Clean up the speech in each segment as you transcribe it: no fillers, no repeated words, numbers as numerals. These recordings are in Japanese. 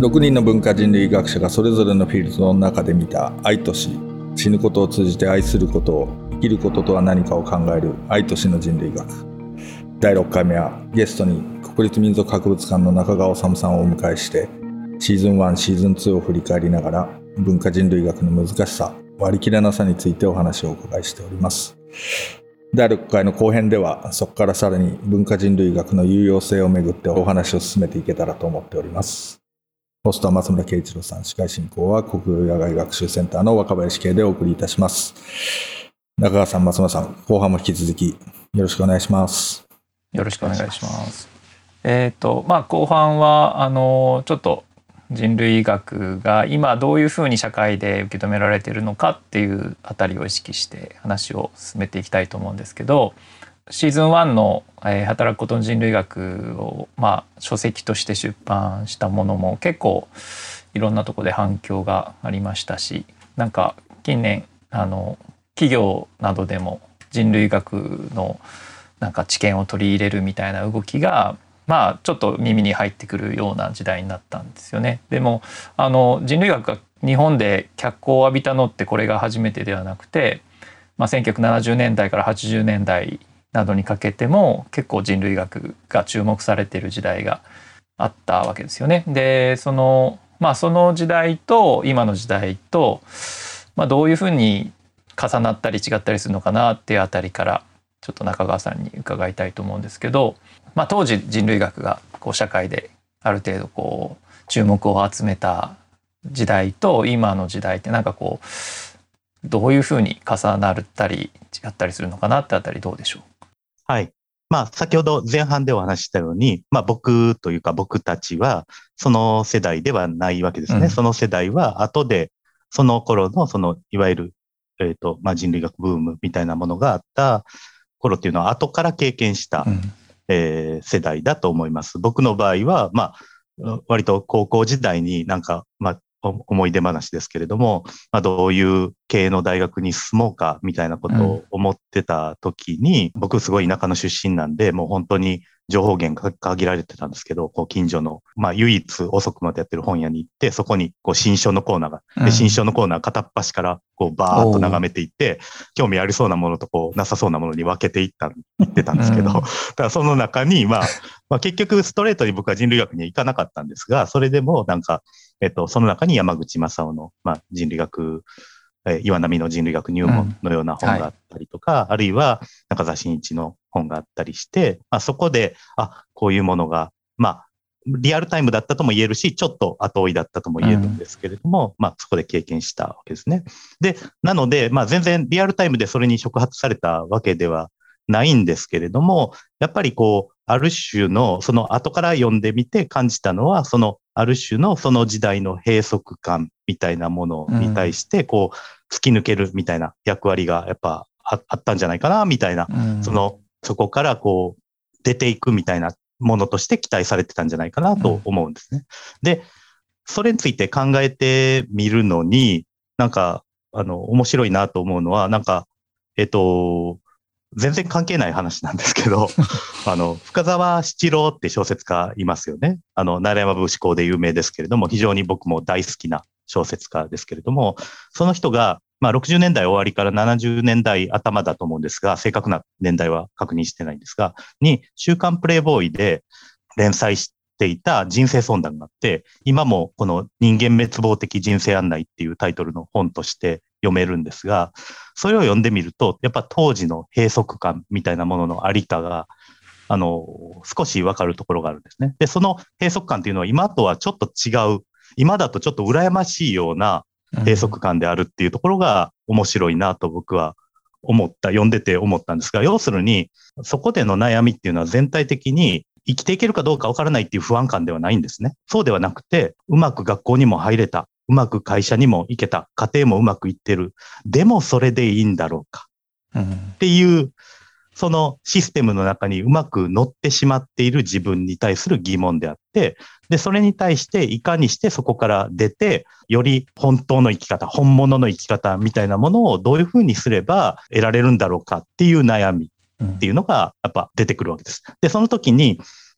6人の文化人類学者がそれぞれのフィールドの中で見た愛と死、死ぬことを通じて愛することを、生きることとは何かを考える愛と死の人類学。第6回目はゲストに国立民族博物館の中川治さんをお迎えして、シーズン1、シーズン2を振り返りながら文化人類学の難しさ、割り切れなさについてお話をお伺いしております。第6回の後編では、そこからさらに文化人類学の有用性をめぐってお話を進めていけたらと思っております。ホストは松村圭一郎さん、司会進行は国語野外学習センターの若林圭でお送りいたします。中川さん、松村さん、後半も引き続きよろしくお願いします。 よろしくお願いします。後半はちょっと人類学が今どういうふうに社会で受け止められているのかっていうあたりを意識して話を進めていきたいと思うんですけど、シーズン1の、働くことの人類学を、書籍として出版したものも結構いろんなところで反響がありましたし、なんか近年企業などでも人類学のなんか知見を取り入れるみたいな動きがちょっと耳に入ってくるような時代になったんですよね。でも人類学が日本で脚光を浴びたのってこれが初めてではなくて、1970年代から80年代などにかけても結構人類学が注目されている時代があったわけですよね。でその時代と今の時代と、どういうふうに重なったり違ったりするのかなっていうあたりからちょっと中川さんに伺いたいと思うんですけど、当時人類学が社会である程度注目を集めた時代と今の時代ってどういうふうに重なったり違ったりするのかなってあたりどうでしょう。 はい。先ほど前半でお話ししたように、僕というか僕たちはその世代ではないわけですね。その世代は後でその頃のいわゆる人類学ブームみたいなものがあった頃っていうのは後から経験した、世代だと思います。僕の場合は割と高校時代に思い出話ですけれども、どういう系の大学に進もうかみたいなことを思ってた時に、僕すごい田舎の出身なんで、もう本当に情報源が限られてたんですけど、近所の、唯一遅くまでやってる本屋に行って、そこに新書のコーナーが、で、新書のコーナー片っ端からバーッと眺めていって、興味ありそうなものとなさそうなものに分けていってたんですけど、だからその中に、結局ストレートに僕は人類学には行かなかったんですが、それでもその中に山口正夫の、人類学、岩波の人類学入門のような本があったりとか、あるいは中澤真一の本があったりして、そこで、こういうものが、リアルタイムだったとも言えるし、ちょっと後追いだったとも言えるんですけれども、そこで経験したわけですね。で、なので、全然リアルタイムでそれに触発されたわけではないんですけれども、やっぱりある種の、その後から読んでみて感じたのは、ある種のその時代の閉塞感みたいなものに対して、突き抜けるみたいな役割がやっぱあったんじゃないかな、みたいな、そこから出ていくみたいなものとして期待されてたんじゃないかなと思うんですね。で、それについて考えてみるのに、面白いなと思うのは、全然関係ない話なんですけど、深沢七郎って小説家いますよね。奈良山節考で有名ですけれども、非常に僕も大好きな小説家ですけれども、その人が、60年代終わりから70年代頭だと思うんですが、正確な年代は確認してないんですが、週刊プレイボーイで連載していた人生相談があって、今もこの人間滅亡的人生案内っていうタイトルの本として読めるんですが、それを読んでみると、やっぱ当時の閉塞感みたいなもののありかが、少しわかるところがあるんですね。で、その閉塞感っていうのは今とはちょっと違う、今だとちょっと羨ましいような閉塞感であるっていうところが面白いなと僕は読んでて思ったんですが、要するに、そこでの悩みっていうのは全体的に生きていけるかどうかわからないっていう不安感ではないんですね。そうではなくて、うまく学校にも入れた。うまく会社にも行けた。家庭もうまくいってる。でもそれでいいんだろうか。っていう、そのシステムの中にうまく乗ってしまっている自分に対する疑問であって、で、それに対していかにしてそこから出て、より本当の生き方、本物の生き方みたいなものをどういうふうにすれば得られるんだろうかっていう悩みっていうのがやっぱ出てくるわけです。で、その時に、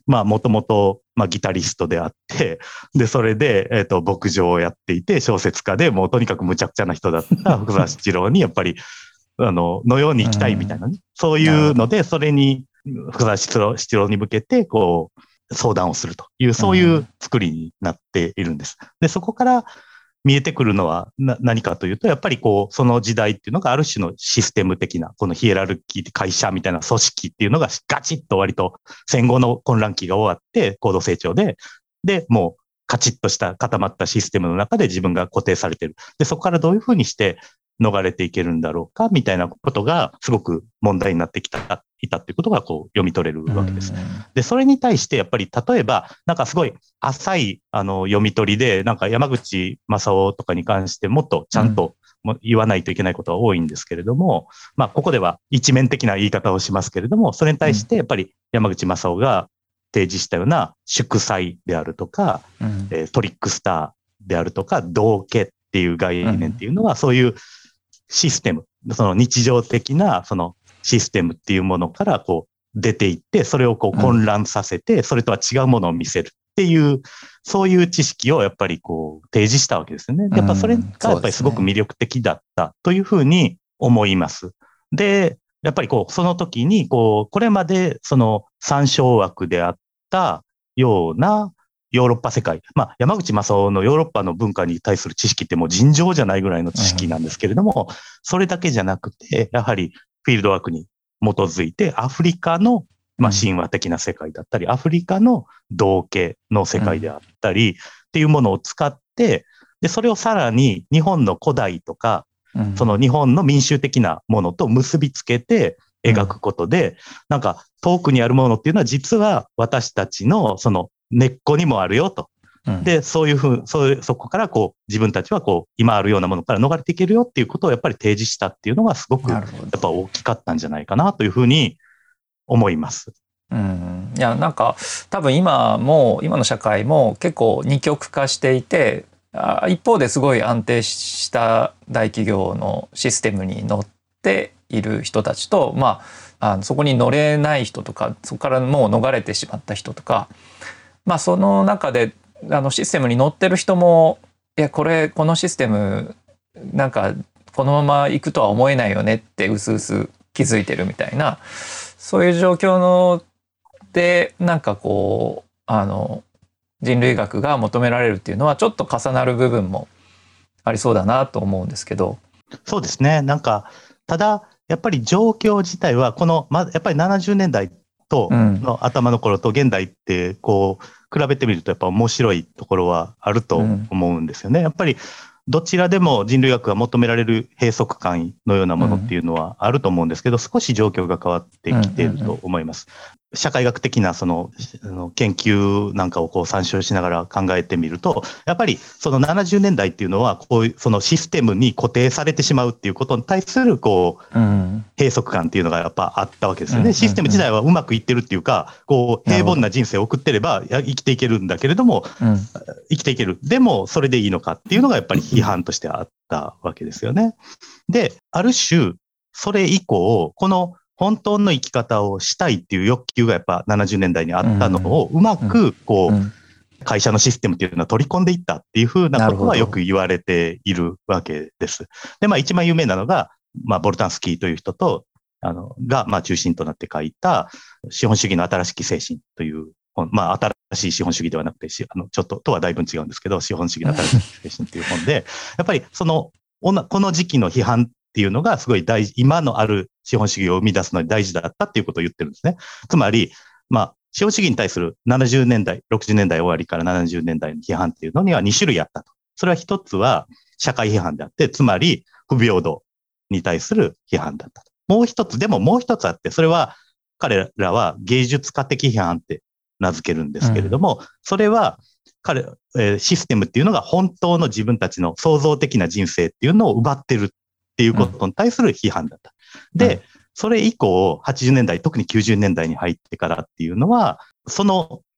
まあ、もともと、まあ、ギタリストであって、で、それで、牧場をやっていて、小説家で、もうとにかく無茶苦茶な人だった福沢七郎に、やっぱり、のように行きたいみたいなね。そういうので、それに、福沢七郎に向けて、こう、相談をするという、そういう作りになっているんです。で、そこから見えてくるのは何かというと、やっぱりこう、その時代っていうのがある種のシステム的な、このヒエラルキー、会社みたいな組織っていうのがガチッと割と戦後の混乱期が終わって、高度成長で、もうカチッとした固まったシステムの中で自分が固定されている。で、そこからどういうふうにして逃れていけるんだろうかみたいなことがすごく問題になっていたっていうことがこう読み取れるわけです。で、それに対してやっぱり例えばなんかすごい浅い読み取りでなんか山口正夫とかに関してもっとちゃんと言わないといけないことは多いんですけれども、まあここでは一面的な言い方をしますけれども、それに対してやっぱり山口正夫が提示したような祝祭であるとか、トリックスターであるとか、道化っていう概念っていうのはそういうシステム、その日常的なそのシステムっていうものからこう出ていって、それをこう混乱させて、それとは違うものを見せるっていう、そういう知識をやっぱりこう提示したわけですよね。やっぱそれがやっぱりすごく魅力的だったというふうに思います。で、やっぱりこう、その時にこう、これまでその参照枠であったようなヨーロッパ世界。まあ、山口正夫のヨーロッパの文化に対する知識ってもう尋常じゃないぐらいの知識なんですけれども、それだけじゃなくて、やはりフィールドワークに基づいて、アフリカのまあ神話的な世界だったり、アフリカの道化の世界であったり、っていうものを使って、で、それをさらに日本の古代とか、その日本の民衆的なものと結びつけて描くことで、なんか遠くにあるものっていうのは実は私たちのその根っこにもあるよと。で、そういうそこからこう自分たちはこう今あるようなものから逃れていけるよっていうことをやっぱり提示したっていうのがすごくやっぱ大きかったんじゃないかなというふうに思います。 いやなんか多分今の社会も結構二極化していて、一方ですごい安定した大企業のシステムに乗っている人たちと、まあ、そこに乗れない人とか、そこからもう逃れてしまった人とか、まあ、その中でシステムに乗ってる人も、いやこのシステムなんかこのまま行くとは思えないよねってうすうす気づいてるみたいな、そういう状況のでなんかこう人類学が求められるっていうのはちょっと重なる部分もありそうだなと思うんですけど。 そうですね。なんかただやっぱり状況自体はやっぱり70年代との頭の頃と現代ってこう比べてみるとやっぱ面白いところはあると思うんですよね。やっぱりどちらでも人類学が求められる閉塞感のようなものっていうのはあると思うんですけど、少し状況が変わってきていると思います。社会学的なその研究なんかをこう参照しながら考えてみると、やっぱりその70年代っていうのはこういうそのシステムに固定されてしまうっていうことに対するこう閉塞感っていうのがやっぱあったわけですよね。システム自体はうまくいってるっていうか、こう平凡な人生を送ってれば生きていけるんだけれども、生きていける。でもそれでいいのかっていうのがやっぱり批判としてあったわけですよね。で、ある種それ以降この本当の生き方をしたいっていう欲求がやっぱ70年代にあったのをうまくこう会社のシステムっていうのは取り込んでいったっていうふうなことはよく言われているわけです。で、まあ一番有名なのが、まあボルタンスキーという人と、がまあ中心となって書いた資本主義の新しき精神という本、まあ新しい資本主義ではなくて、ちょっととはだいぶ違うんですけど、資本主義の新しき精神という本で、やっぱりこの時期の批判っていうのがすごい大事、今のある資本主義を生み出すのに大事だったっていうことを言ってるんですね。つまり、まあ、資本主義に対する70年代、60年代終わりから70年代の批判っていうのには2種類あったと。それは一つは社会批判であって、つまり不平等に対する批判だったと。もう一つあって、それは彼らは芸術家的批判って名付けるんですけれども、それはシステムっていうのが本当の自分たちの創造的な人生っていうのを奪ってるっていうことに対する批判だった。で、それ以降、80年代、特に90年代に入ってからっていうのは、その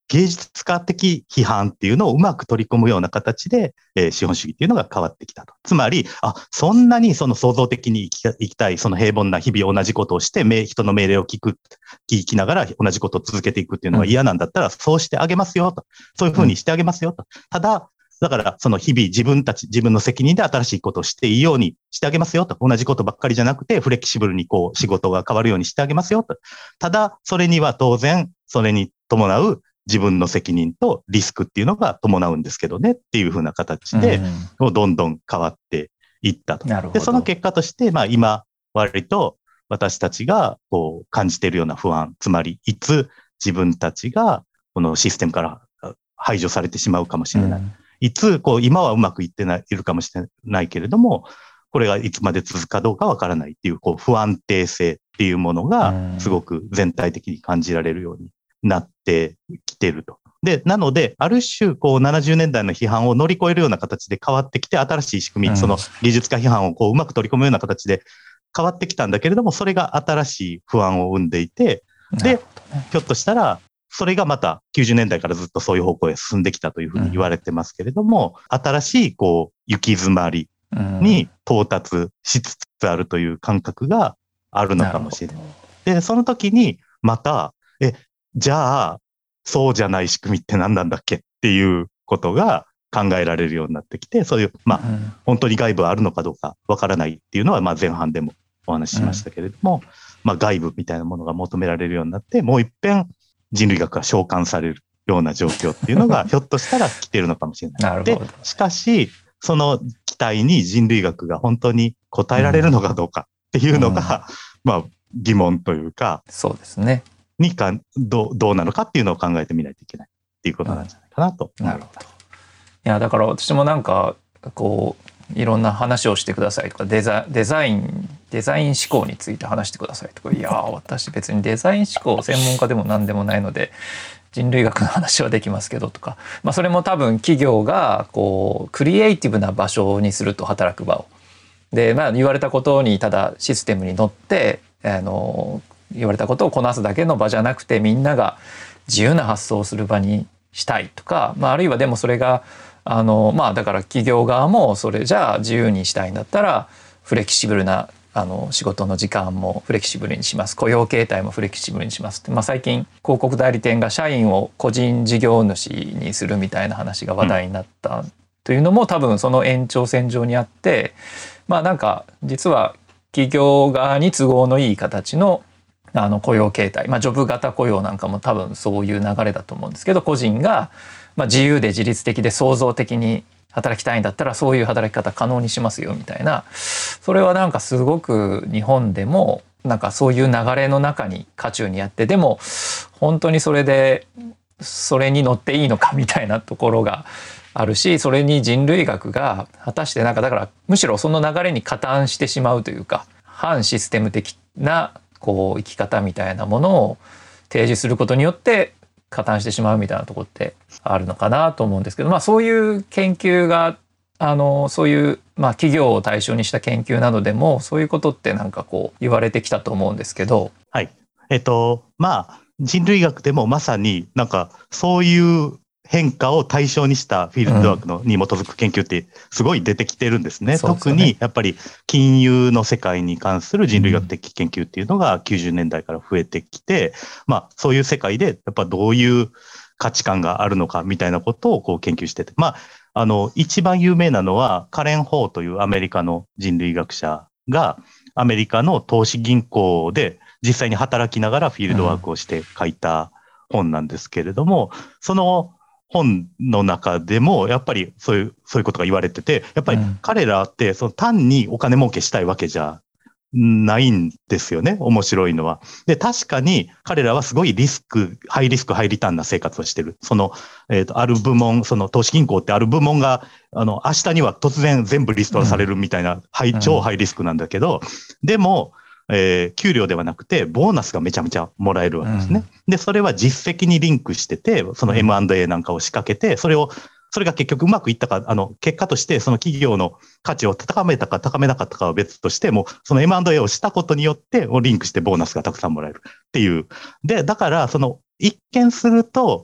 芸術家的批判っていうのをうまく取り込むような形で、資本主義っていうのが変わってきたと。つまり、そんなにその創造的に生きたい、その平凡な日々同じことをして、人の命令を聞きながら同じことを続けていくっていうのが嫌なんだったら、そうしてあげますよと。そういうふうにしてあげますよと。ただ、だから、その日々自分の責任で新しいことをしていいようにしてあげますよと。同じことばっかりじゃなくて、フレキシブルに仕事が変わるようにしてあげますよと。ただ、それには当然、それに伴う自分の責任とリスクっていうのが伴うんですけどねっていうふうな形で、どんどん変わっていったと。で、その結果として、今、割と私たちが感じているような不安、つまり、いつ自分たちがこのシステムから排除されてしまうかもしれない。いつ、今はうまくいっているかもしれないけれども、これがいつまで続くかどうかわからないっていう、不安定性っていうものが、すごく全体的に感じられるようになってきてると。で、なので、ある種、70年代の批判を乗り越えるような形で変わってきて、新しい仕組み、その技術家批判をうまく取り込むような形で変わってきたんだけれども、それが新しい不安を生んでいて、で、ひょっとしたら、それがまた90年代からずっとそういう方向へ進んできたというふうに言われてますけれども、新しい行き詰まりに到達しつつあるという感覚があるのかもしれない。で、その時にまた、じゃあ、そうじゃない仕組みって何なんだっけっていうことが考えられるようになってきて、そういう、本当に外部あるのかどうかわからないっていうのは、前半でもお話ししましたけれども、外部みたいなものが求められるようになって、もう一遍人類学が召喚されるような状況っていうのが、ひょっとしたら来てるのかもしれない。で、しかし、その期待に人類学が本当に応えられるのかどうかっていうのが、疑問というか、 そうですね。 どうなのかっていうのを考えてみないといけないっていうことなんじゃないかなと。 なるほど。いや、だから私もなんか、いろんな話をしてくださいとか、デザイン思考について話してくださいとか、いや、私別にデザイン思考専門家でも何でもないので、人類学の話はできますけどとか、それも多分企業がクリエイティブな場所にすると、働く場を。で、言われたことにただシステムに乗って言われたことをこなすだけの場じゃなくて、みんなが自由な発想をする場にしたいとか、あるいはでもそれがだから企業側もそれじゃあ自由にしたいんだったらフレキシブルな仕事の時間もフレキシブルにします、雇用形態もフレキシブルにしますって、最近広告代理店が社員を個人事業主にするみたいな話が話題になったというのも、多分その延長線上にあって、なんか実は企業側に都合のいい形の雇用形態、ジョブ型雇用なんかも多分そういう流れだと思うんですけど、個人が自由で自律的で創造的に働きたいんだったらそういう働き方可能にしますよみたいな、それはなんかすごく日本でもなんかそういう流れの中に渦中にあって、でも本当にそれでそれに乗っていいのかみたいなところがあるし、それに人類学が果たしてだからむしろその流れに加担してしまうというか、反システム的な生き方みたいなものを提示することによって加担してしまうみたいなところってあるのかなと思うんですけど、そういう研究がそういう、企業を対象にした研究などでもそういうことってなんか言われてきたと思うんですけど。 はい。人類学でもまさになんかそういう変化を対象にしたフィールドワークに基づく研究ってすごい出てきてるんですね。特にやっぱり金融の世界に関する人類学的研究っていうのが90年代から増えてきて、そういう世界でやっぱどういう価値観があるのかみたいなことを研究してて、一番有名なのはカレン・ホーというアメリカの人類学者がアメリカの投資銀行で実際に働きながらフィールドワークをして書いた本なんですけれども、その本の中でもやっぱりそういうことが言われてて、やっぱり彼らって単にお金儲けしたいわけじゃないんですよね。面白いのは。で、確かに彼らはすごいハイリスク、ハイリターンな生活をしてる。ある部門、投資銀行ってある部門が、明日には突然全部リストラされるみたいな、超ハイリスクなんだけど、でも、給料ではなくて、ボーナスがめちゃめちゃもらえるわけですね。で、それは実績にリンクしてて、その M&A なんかを仕掛けて、それが結局うまくいったか、結果としてその企業の価値を高めたか高めなかったかは別として、もその M&A をしたことによって、リンクしてボーナスがたくさんもらえるっていう。で、だから、一見すると、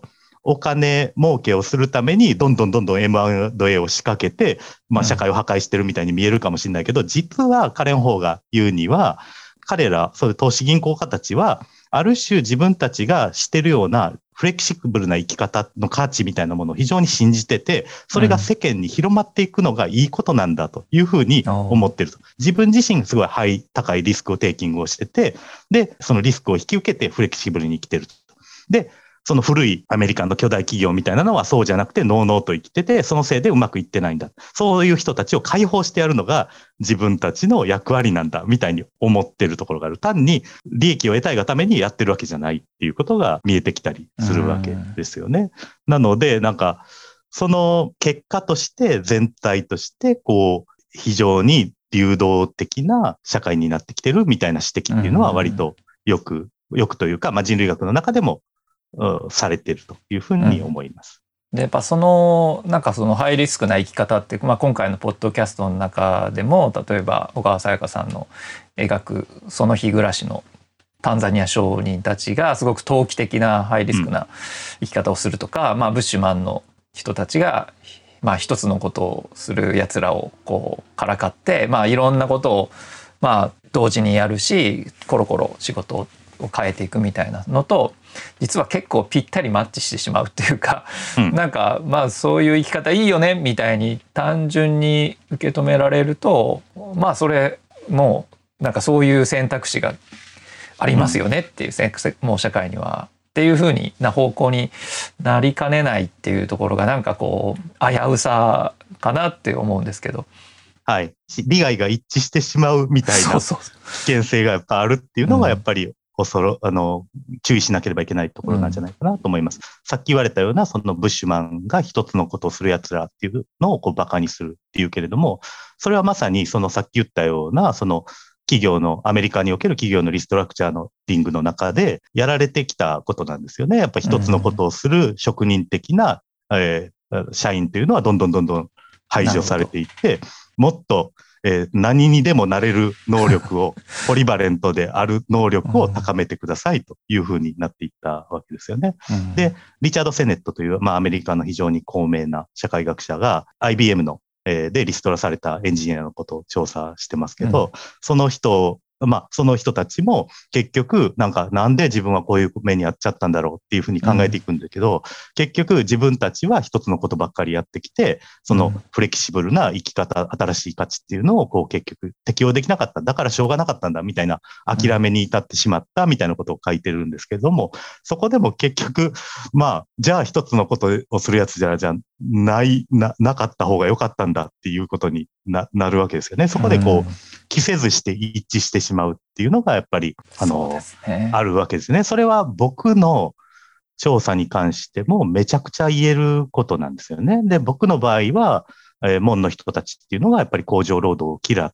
お金儲けをするためにどんどん M&A を仕掛けて、社会を破壊してるみたいに見えるかもしれないけど、実はカレン・ホーが言うには、彼ら、そういう投資銀行家たちは、ある種自分たちがしてるようなフレキシブルな生き方の価値みたいなものを非常に信じてて、それが世間に広まっていくのがいいことなんだというふうに思ってると。自分自身がすごい高いリスクをテイキングをしてて、で、そのリスクを引き受けてフレキシブルに生きてると。で、その古いアメリカの巨大企業みたいなのはそうじゃなくて、のうのうと生きてて、そのせいでうまくいってないんだ。そういう人たちを解放してやるのが自分たちの役割なんだ、みたいに思ってるところがある。単に利益を得たいがためにやってるわけじゃないっていうことが見えてきたりするわけですよね。なので、その結果として、全体として、非常に流動的な社会になってきてるみたいな指摘っていうのは割とよくというか、人類学の中でもされているというふうに思います。 でやっぱそのハイリスクな生き方って、今回のポッドキャストの中でも、例えば小川さやかさんの描くその日暮らしのタンザニア商人たちがすごく投機的なハイリスクな生き方をするとか、ブッシュマンの人たちが一つのことをするやつらをからかって、いろんなことを同時にやるし、コロコロ仕事を変えていくみたいなのと、実は結構ぴったりマッチしてしまうっていうか、そういう生き方いいよねみたいに単純に受け止められると、それもそういう選択肢がありますよねっていう、もう社会にはっていう風な方向になりかねないっていうところが危うさかなって思うんですけど。 はい。利害が一致してしまうみたいな危険性がやっぱあるっていうのがやっぱり注意しなければいけないところなんじゃないかなと思います。さっき言われたような、そのブッシュマンが一つのことをする奴らっていうのをバカにするっていうけれども、それはまさにさっき言ったような、アメリカにおける企業のリストラクチャーのリングの中でやられてきたことなんですよね。やっぱ一つのことをする職人的な、社員というのはどんどん排除されていって、もっと何にでもなれる能力を、ポリバレントである能力を高めてくださいというふうになっていったわけですよね。で、リチャード・セネットという、アメリカの非常に高名な社会学者が IBM のでリストラされたエンジニアのことを調査してますけど、その人たちも結局なんで自分はこういう目にやっちゃったんだろうっていうふうに考えていくんだけど、結局自分たちは一つのことばっかりやってきて、そのフレキシブルな生き方、新しい価値っていうのを結局適用できなかった。だからしょうがなかったんだみたいな諦めに至ってしまったみたいなことを書いてるんですけども、そこでも結局、じゃあ一つのことをするやつじゃなかった方が良かったんだっていうことになるわけですよね。そこで着せずして一致してしまうっていうのがやっぱり、あるわけですね。それは僕の調査に関してもめちゃくちゃ言えることなんですよね。で、僕の場合は、門の人たちっていうのがやっぱり工場労働を嫌って、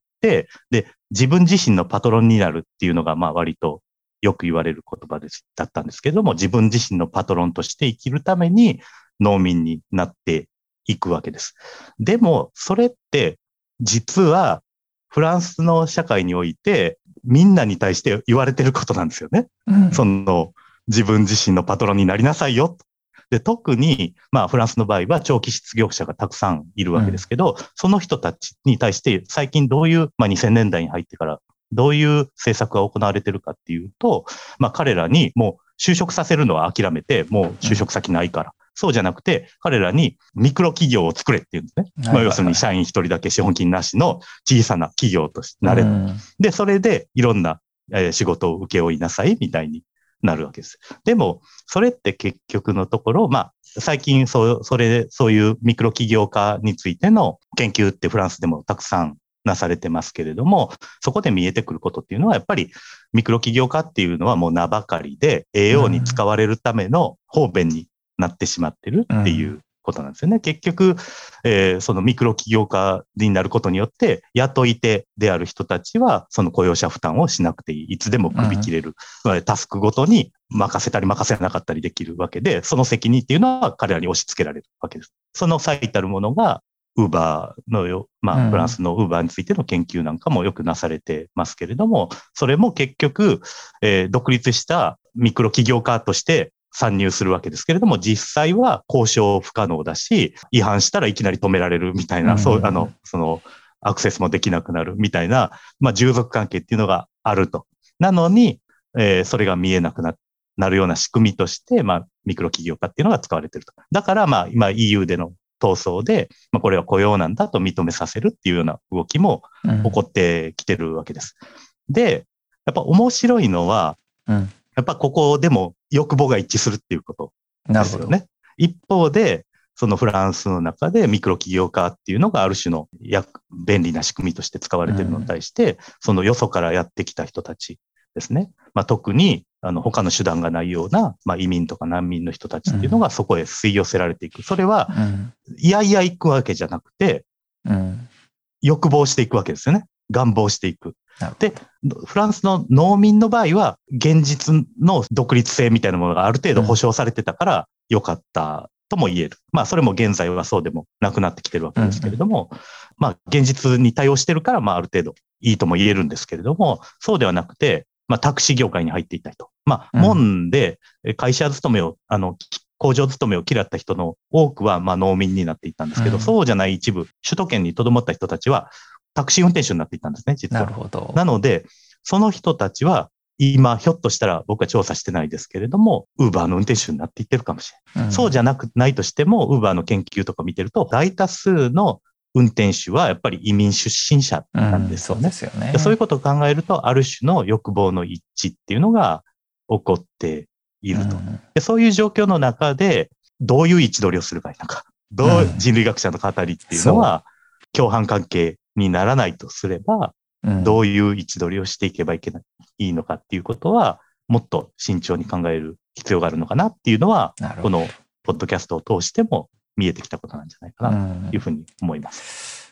で、自分自身のパトロンになるっていうのが割とよく言われる言葉だったんですけども、自分自身のパトロンとして生きるために農民になっていくわけです。でも、それって実はフランスの社会においてみんなに対して言われてることなんですよね。自分自身のパトロンになりなさいよ。で、特に、フランスの場合は長期失業者がたくさんいるわけですけど、その人たちに対して最近どういう、2000年代に入ってからどういう政策が行われているかっていうと、彼らにもう就職させるのは諦めて、もう就職先ないから。そうじゃなくて、彼らにミクロ企業を作れっていうんですね。要するに社員一人だけ資本金なしの小さな企業としてなれる。で、それでいろんな仕事を請け負いなさいみたいになるわけです。でも、それって結局のところ、最近そういうミクロ企業家についての研究ってフランスでもたくさんなされてますけれども、そこで見えてくることっていうのはやっぱりミクロ企業家っていうのはもう名ばかりで栄養に使われるための方便になってしまってるっていうことなんですよね。結局、そのミクロ企業家になることによって雇い手である人たちはその雇用者負担をしなくていい。いつでも首切れる。タスクごとに任せたり任せなかったりできるわけで、その責任っていうのは彼らに押し付けられるわけです。その最たるものがウーバーのフランスのウーバーについての研究なんかもよくなされてますけれども、それも結局、独立したミクロ企業家として参入するわけですけれども、実際は交渉不可能だし、違反したらいきなり止められるみたいな、そのアクセスもできなくなるみたいな、従属関係っていうのがあると。なのに、それが見えなくなるような仕組みとして、ミクロ企業化っていうのが使われていると。だから、今 EU での闘争で、これは雇用なんだと認めさせるっていうような動きも起こってきてるわけです。で、やっぱ面白いのは、やっぱここでも欲望が一致するっていうことですよね。一方で、そのフランスの中でミクロ企業化っていうのがある種の便利な仕組みとして使われているのに対して、そのよそからやってきた人たちですね。特に他の手段がないような、移民とか難民の人たちっていうのがそこへ吸い寄せられていく。それは、いやいや行くわけじゃなくて、欲望していくわけですよね。願望していく。で、フランスの農民の場合は、現実の独立性みたいなものがある程度保障されてたから良かったとも言える。それも現在はそうでもなくなってきてるわけですけれども、現実に対応してるから、ある程度いいとも言えるんですけれども、そうではなくて、タクシー業界に入っていたりと。門で会社勤めを、工場勤めを嫌った人の多くは、農民になっていったんですけど、そうじゃない一部、首都圏に留まった人たちは、タクシー運転手になっていったんですね、実は。 なるほど。 なので、その人たちは、今、ひょっとしたら僕は調査してないですけれども、ウーバーの運転手になっていってるかもしれない。そうじゃないとしても、ウーバーの研究とか見てると、大多数の運転手はやっぱり移民出身者なんですよね。 そうですよね。 そういうことを考えると、ある種の欲望の一致っていうのが起こっていると。でそういう状況の中で、どういう位置取りをするかいのか、人類学者の語りっていうのは、共犯関係にならないとすれば、どういう位置取りをしていけばいいのかっていうことは、もっと慎重に考える必要があるのかなっていうのは、このポッドキャストを通しても見えてきたことなんじゃないかなというふうに思います。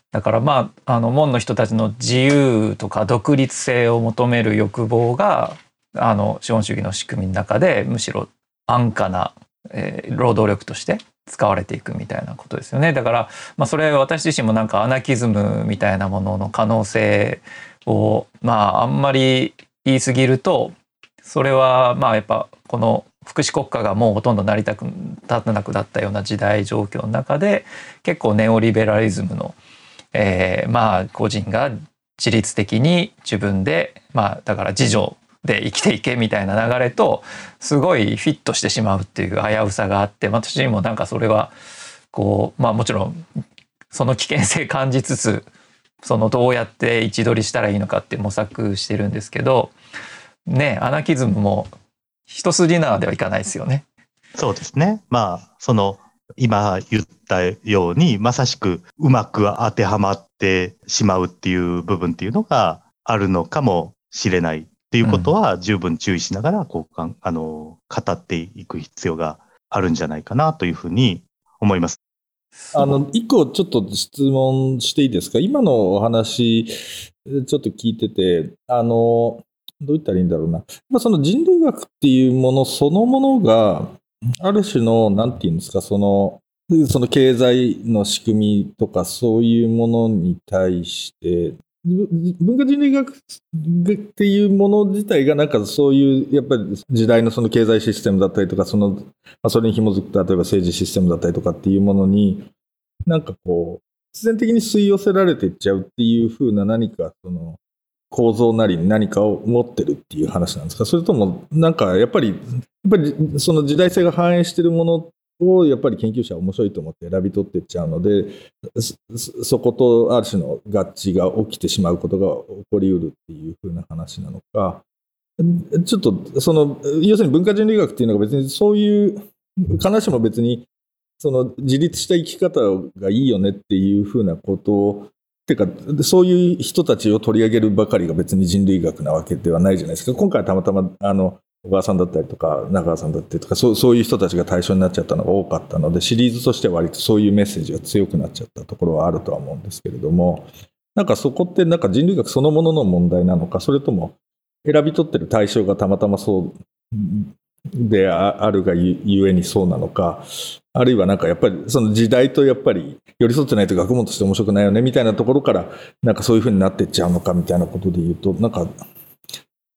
だから門の人たちの自由とか独立性を求める欲望が資本主義の仕組みの中でむしろ安価な、労働力として使われていくみたいなことですよね。だからそれ私自身もアナキズムみたいなものの可能性をあんまり言い過ぎると、それはやっぱこの福祉国家がもうほとんど成り立たなくなったような時代状況の中で、結構ネオリベラリズムの、個人が自律的に自分でだから自助で生きていけみたいな流れとすごいフィットしてしまうっていう危うさがあって、私にもそれはこうもちろんその危険性感じつつ、どうやって位置取りしたらいいのかって模索してるんですけどね。アナキズムも一筋縄ではいかないですよね。 そうですね。今言ったように、まさしくうまく当てはまってしまうっていう部分っていうのがあるのかもしれないっていうことは十分注意しながら語っていく必要があるんじゃないかなというふうに思います。 一個ちょっと質問していいですか。今のお話ちょっと聞いてて、どう言ったらいいんだろうな。その人類学っていうものそのものがある種のなんていうんですか、その経済の仕組みとかそういうものに対して文化人類学っていうもの自体がそういうやっぱり時代のその経済システムだったりとかそれに紐づく例えば政治システムだったりとかっていうものに必然的に吸い寄せられていっちゃうっていう風な何か構造なり何かを持ってるっていう話なんですか。それともやっぱりその時代性が反映しているものをやっぱり研究者は面白いと思って選び取っていっちゃうので、そことある種の合致が起きてしまうことが起こりうるっていう風な話なのか、ちょっと要するに文化人類学っていうのが別にそういう必ずしも別に自立した生き方がいいよねっていう風なことをてかそういう人たちを取り上げるばかりが別に人類学なわけではないじゃないですか。今回はたまたま小川さんだったりとか中川さんだったりとかそういう人たちが対象になっちゃったのが多かったので、シリーズとしては割とそういうメッセージが強くなっちゃったところはあるとは思うんですけれども、そこって人類学そのものの問題なのか、それとも選び取ってる対象がたまたまそうであるがゆえにそうなのか、あるいはやっぱりその時代とやっぱり寄り添ってないと学問として面白くないよねみたいなところからそういう風になっていっちゃうのかみたいなことで言うと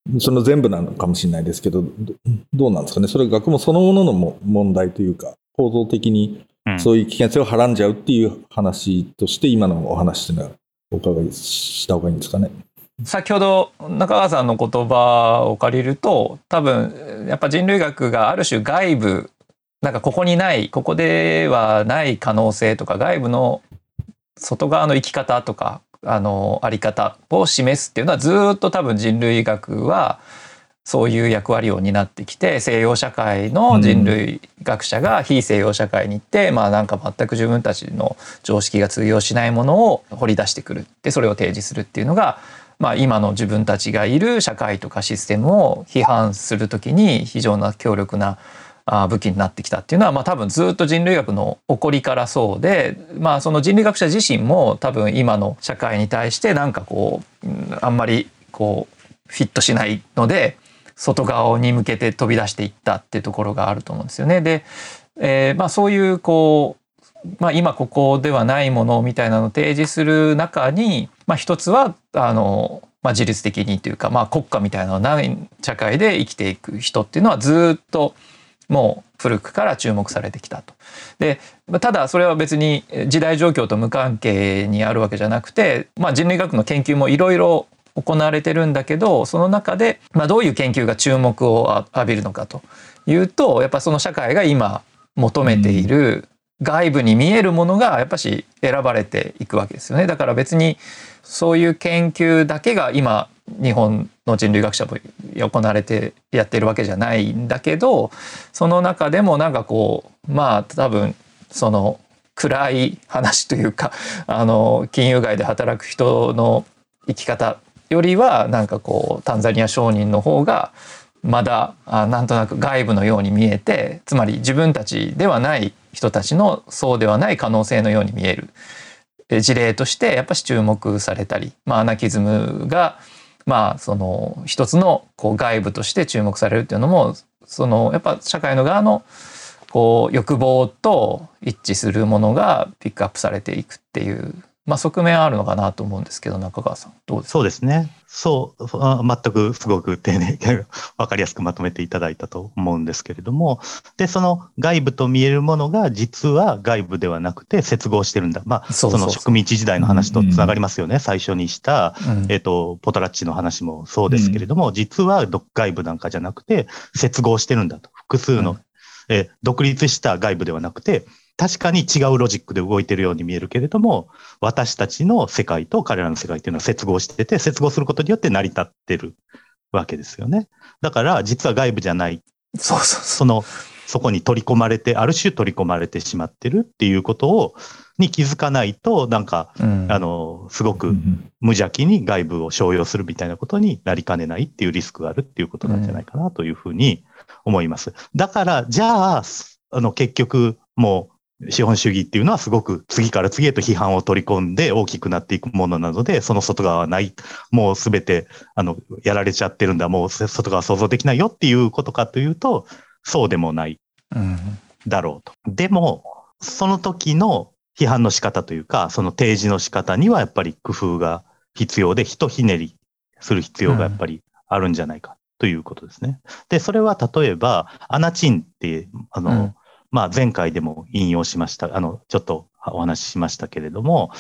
その全部なのかもしれないですけど、どうなんですかね。それは学問そのものの問題というか、構造的にそういう危険性をはらんじゃうっていう話として、今のお話というのはお伺いした方がいいんですかね。 先ほど中川さんの言葉を借りると、多分やっぱ人類学がある種外部、なんかここにない、ここではない可能性とか、外部の外側の生き方とかあり方を示すっていうのは、ずっと多分人類学はそういう役割を担ってきて、西洋社会の人類学者が非西洋社会に行って、なんか全く自分たちの常識が通用しないものを掘り出してくる、でそれを提示するっていうのが、今の自分たちがいる社会とかシステムを批判するときに非常な強力な武器になってきたっていうのは、多分ずっと人類学の起こりからそうで、その人類学者自身も多分今の社会に対してなんかこうあんまりこうフィットしないので、外側に向けて飛び出していったっていうところがあると思うんですよね。で、そういうこう、今ここではないものみたいなのを提示する中に、一つは自律的にというか、国家みたいなのない社会で生きていく人っていうのはずっともう古くから注目されてきたと。で、ただそれは別に時代状況と無関係にあるわけじゃなくて、人類学の研究もいろいろ行われてるんだけど、その中で、どういう研究が注目を浴びるのかというと、やっぱその社会が今求めている外部に見えるものがやっぱし選ばれていくわけですよね。だから別にそういう研究だけが今日本の人類学者も行われてやってるわけじゃないんだけど、その中でもなんかこう多分その暗い話というか、金融街で働く人の生き方よりは、なんかこうタンザニア商人の方がまだなんとなく外部のように見えて、つまり自分たちではない人たちのそうではない可能性のように見える事例としてやっぱり注目されたり、アナキズムがその一つのこう外部として注目されるっていうのも、そのやっぱ社会の側のこう欲望と一致するものがピックアップされていくっていう側面あるのかなと思うんですけど、中川さんどうですか？ そうですね。全くすごく丁寧に分かりやすくまとめていただいたと思うんですけれども、で、その外部と見えるものが実は外部ではなくて接合してるんだ。その植民地時代の話とつながりますよね。最初にした、ポトラッチの話もそうですけれども、実は外部なんかじゃなくて接合してるんだと。複数の、独立した外部ではなくて、確かに違うロジックで動いているように見えるけれども、私たちの世界と彼らの世界っていうのは接合してて、接合することによって成り立ってるわけですよね。だから実は外部じゃない。そこに取り込まれて、ある種取り込まれてしまってるっていうことに気づかないと、なんか、すごく無邪気に外部を商用するみたいなことになりかねないっていうリスクがあるっていうことなんじゃないかなというふうに思います。だから、じゃあ、結局、もう、資本主義っていうのはすごく次から次へと批判を取り込んで大きくなっていくものなので、その外側はない。もうすべて、やられちゃってるんだ。もう外側想像できないよっていうことかというと、そうでもないだろうと。でも、その時の批判の仕方というか、その提示の仕方にはやっぱり工夫が必要で、ひとひねりする必要がやっぱりあるんじゃないかということですね。で、それは例えば、アナチンって、前回でも引用しました。ちょっとお話ししましたけれども、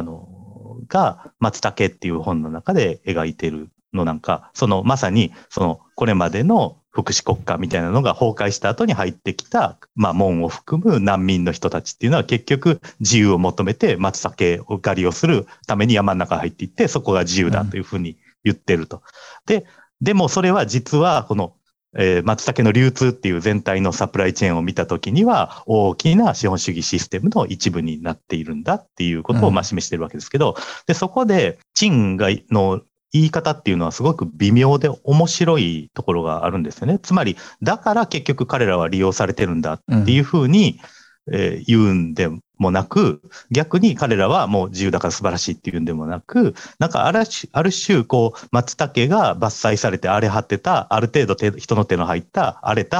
松茸っていう本の中で描いているのなんか、まさに、これまでの福祉国家みたいなのが崩壊した後に入ってきた、門を含む難民の人たちっていうのは結局自由を求めて松茸狩りをするために山の中に入っていって、そこが自由だというふうに言ってると。でもそれは実はこの松茸の流通っていう全体のサプライチェーンを見たときには大きな資本主義システムの一部になっているんだっていうことを示しているわけですけど、でそこで陳の言い方っていうのはすごく微妙で面白いところがあるんですよね。つまりだから結局彼らは利用されてるんだっていうふうに言うんでもなく、逆に彼らはもう自由だから素晴らしいっていうんでもなく、なんかある種松茸が伐採されて荒れ果てた、ある程度人の手の入った荒れた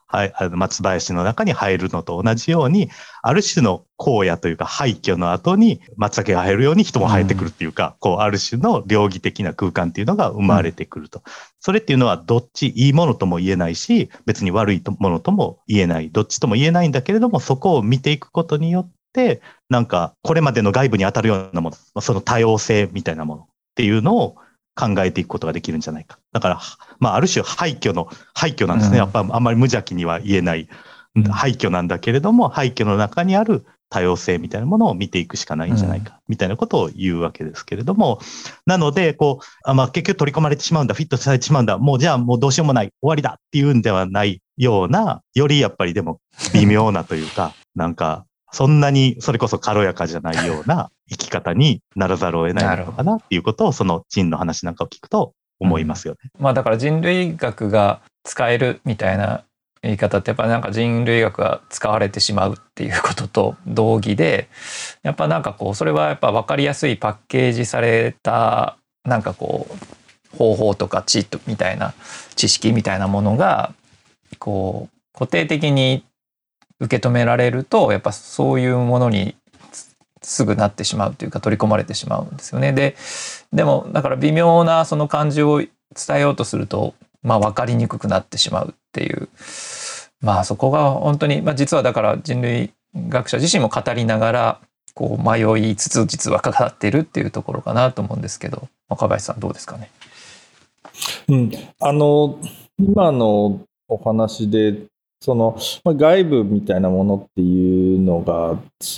はい、松林の中に生えるのと同じように、ある種の荒野というか廃墟の後に松茸が生えるように人も生えてくるっていうか、こう、ある種の両義的な空間っていうのが生まれてくると。それっていうのはどっちいいものとも言えないし、別に悪いものとも言えない、どっちとも言えないんだけれども、そこを見ていくことによって、なんか、これまでの外部に当たるようなもの、その多様性みたいなものっていうのを考えていくことができるんじゃないか。だから、まあ、ある種廃墟なんですね。やっぱあんまり無邪気には言えない廃墟なんだけれども、廃墟の中にある多様性みたいなものを見ていくしかないんじゃないか、みたいなことを言うわけですけれども、なので、こう、まあ、結局取り込まれてしまうんだ、フィットされてしまうんだ、もうじゃあもうどうしようもない、終わりだっていうんではないような、よりやっぱりでも微妙なというか、なんか、そんなにそれこそ軽やかじゃないような生き方にならざるを得ないのかなっていうことを、その陳の話なんかを聞くと思いますよね。 まあだから人類学が使えるみたいな言い方ってやっぱなんか人類学が使われてしまうっていうことと同義で、やっぱなんかこうそれはやっぱ分かりやすいパッケージされたなんかこう方法とか知みたいな知識みたいなものがこう固定的に受け止められると、やっぱそういうものにすぐなってしまうというか取り込まれてしまうんですよね。でもだから微妙なその感じを伝えようとすると、まあ分かりにくくなってしまうっていう、まあそこが本当に、まあ、実はだから人類学者自身も語りながらこう迷いつつ実はかかってるっていうところかなと思うんですけど、若林さんどうですかね。 今のお話でその、外部みたいなものっていうのが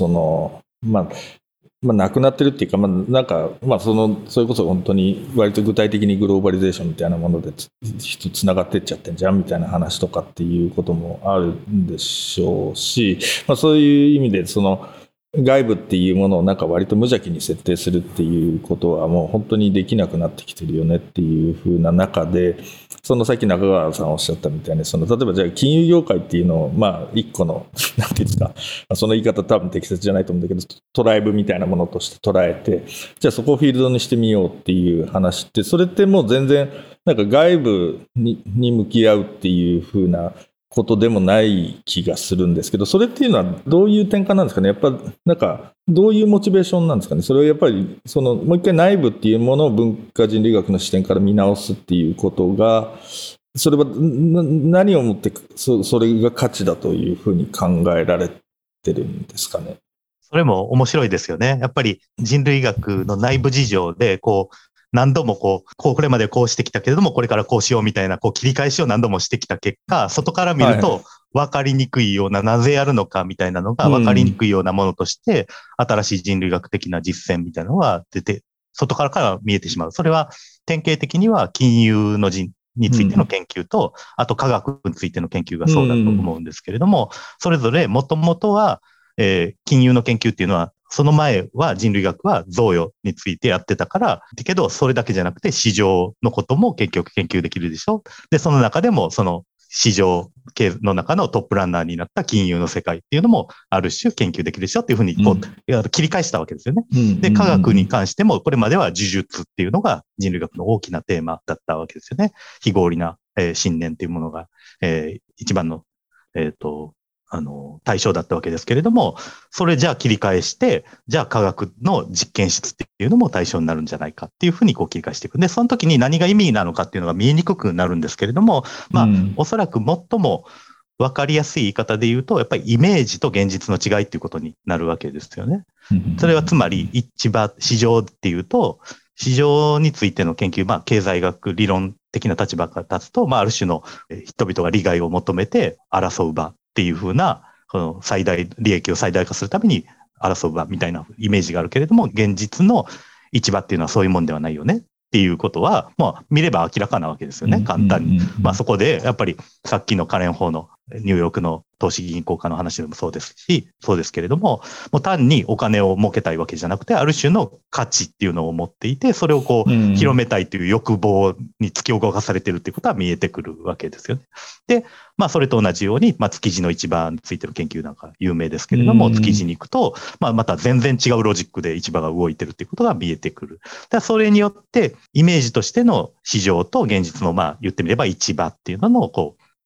なくなってるっていうか、なんか、それこそ本当に割と具体的にグローバリゼーションみたいなものでつながってっちゃってんじゃんみたいな話とかっていうこともあるんでしょうし、そういう意味でその外部っていうものをなんか割と無邪気に設定するっていうことはもう本当にできなくなってきてるよねっていう風な中で、そのさっき中川さんおっしゃったみたいに、例えばじゃあ金融業界っていうのを一個のなんていうんですか、その言い方多分適切じゃないと思うんだけど、トライブみたいなものとして捉えて、じゃあそこをフィールドにしてみようっていう話って、それってもう全然なんか外部に向き合うっていう風なことでもない気がするんですけど、それっていうのはどういう転換なんですかね。やっぱなんかどういうモチベーションなんですかね。それはやっぱりもう一回内部っていうものを文化人類学の視点から見直すっていうことが、それは何をもってそれが価値だというふうに考えられてるんですかね。 それも面白いですよね。やっぱり人類学の内部事情で何度もこれまでこうしてきたけれども、これからこうしようみたいな、切り返しを何度もしてきた結果、外から見ると分かりにくいような、なぜやるのかみたいなのが分かりにくいようなものとして、新しい人類学的な実践みたいなのが出て、外から見えてしまう。それは典型的には金融のについての研究と、あと科学についての研究がそうだと思うんですけれども、それぞれもともとは、金融の研究っていうのは、その前は人類学は贈与についてやってたから、だけどそれだけじゃなくて市場のことも結局研究できるでしょ。で、その中でもその市場系の中のトップランナーになった金融の世界っていうのもある種研究できるでしょっていうふうに切り返したわけですよね。で、科学に関してもこれまでは呪術っていうのが人類学の大きなテーマだったわけですよね。非合理な信念っていうものが一番の対象だったわけですけれども、それじゃあ切り返して、じゃあ科学の実験室っていうのも対象になるんじゃないかっていうふうに切り返していく。で、その時に何が意味なのかっていうのが見えにくくなるんですけれども、おそらく最も分かりやすい言い方で言うと、やっぱりイメージと現実の違いっていうことになるわけですよね。それはつまり市場っていうと、市場についての研究、経済学理論的な立場から立つと、ある種の人々が利害を求めて争う場っていうふうな、この利益を最大化するために争う場みたいなイメージがあるけれども、現実の市場っていうのはそういうもんではないよねっていうことは、見れば明らかなわけですよね、簡単に。そこで、やっぱりさっきのカレン法のニューヨークの投資銀行家の話でもそうですし、そうですけれども、もう単にお金を儲けたいわけじゃなくて、ある種の価値っていうのを持っていて、それを広めたいという欲望に突き動かされているっていうことは見えてくるわけですよね。で、それと同じように、築地の市場についての研究なんか有名ですけれども、築地に行くと、また全然違うロジックで市場が動いてるっていうことが見えてくる。それによって、イメージとしての市場と現実の、言ってみれば市場っていうのの、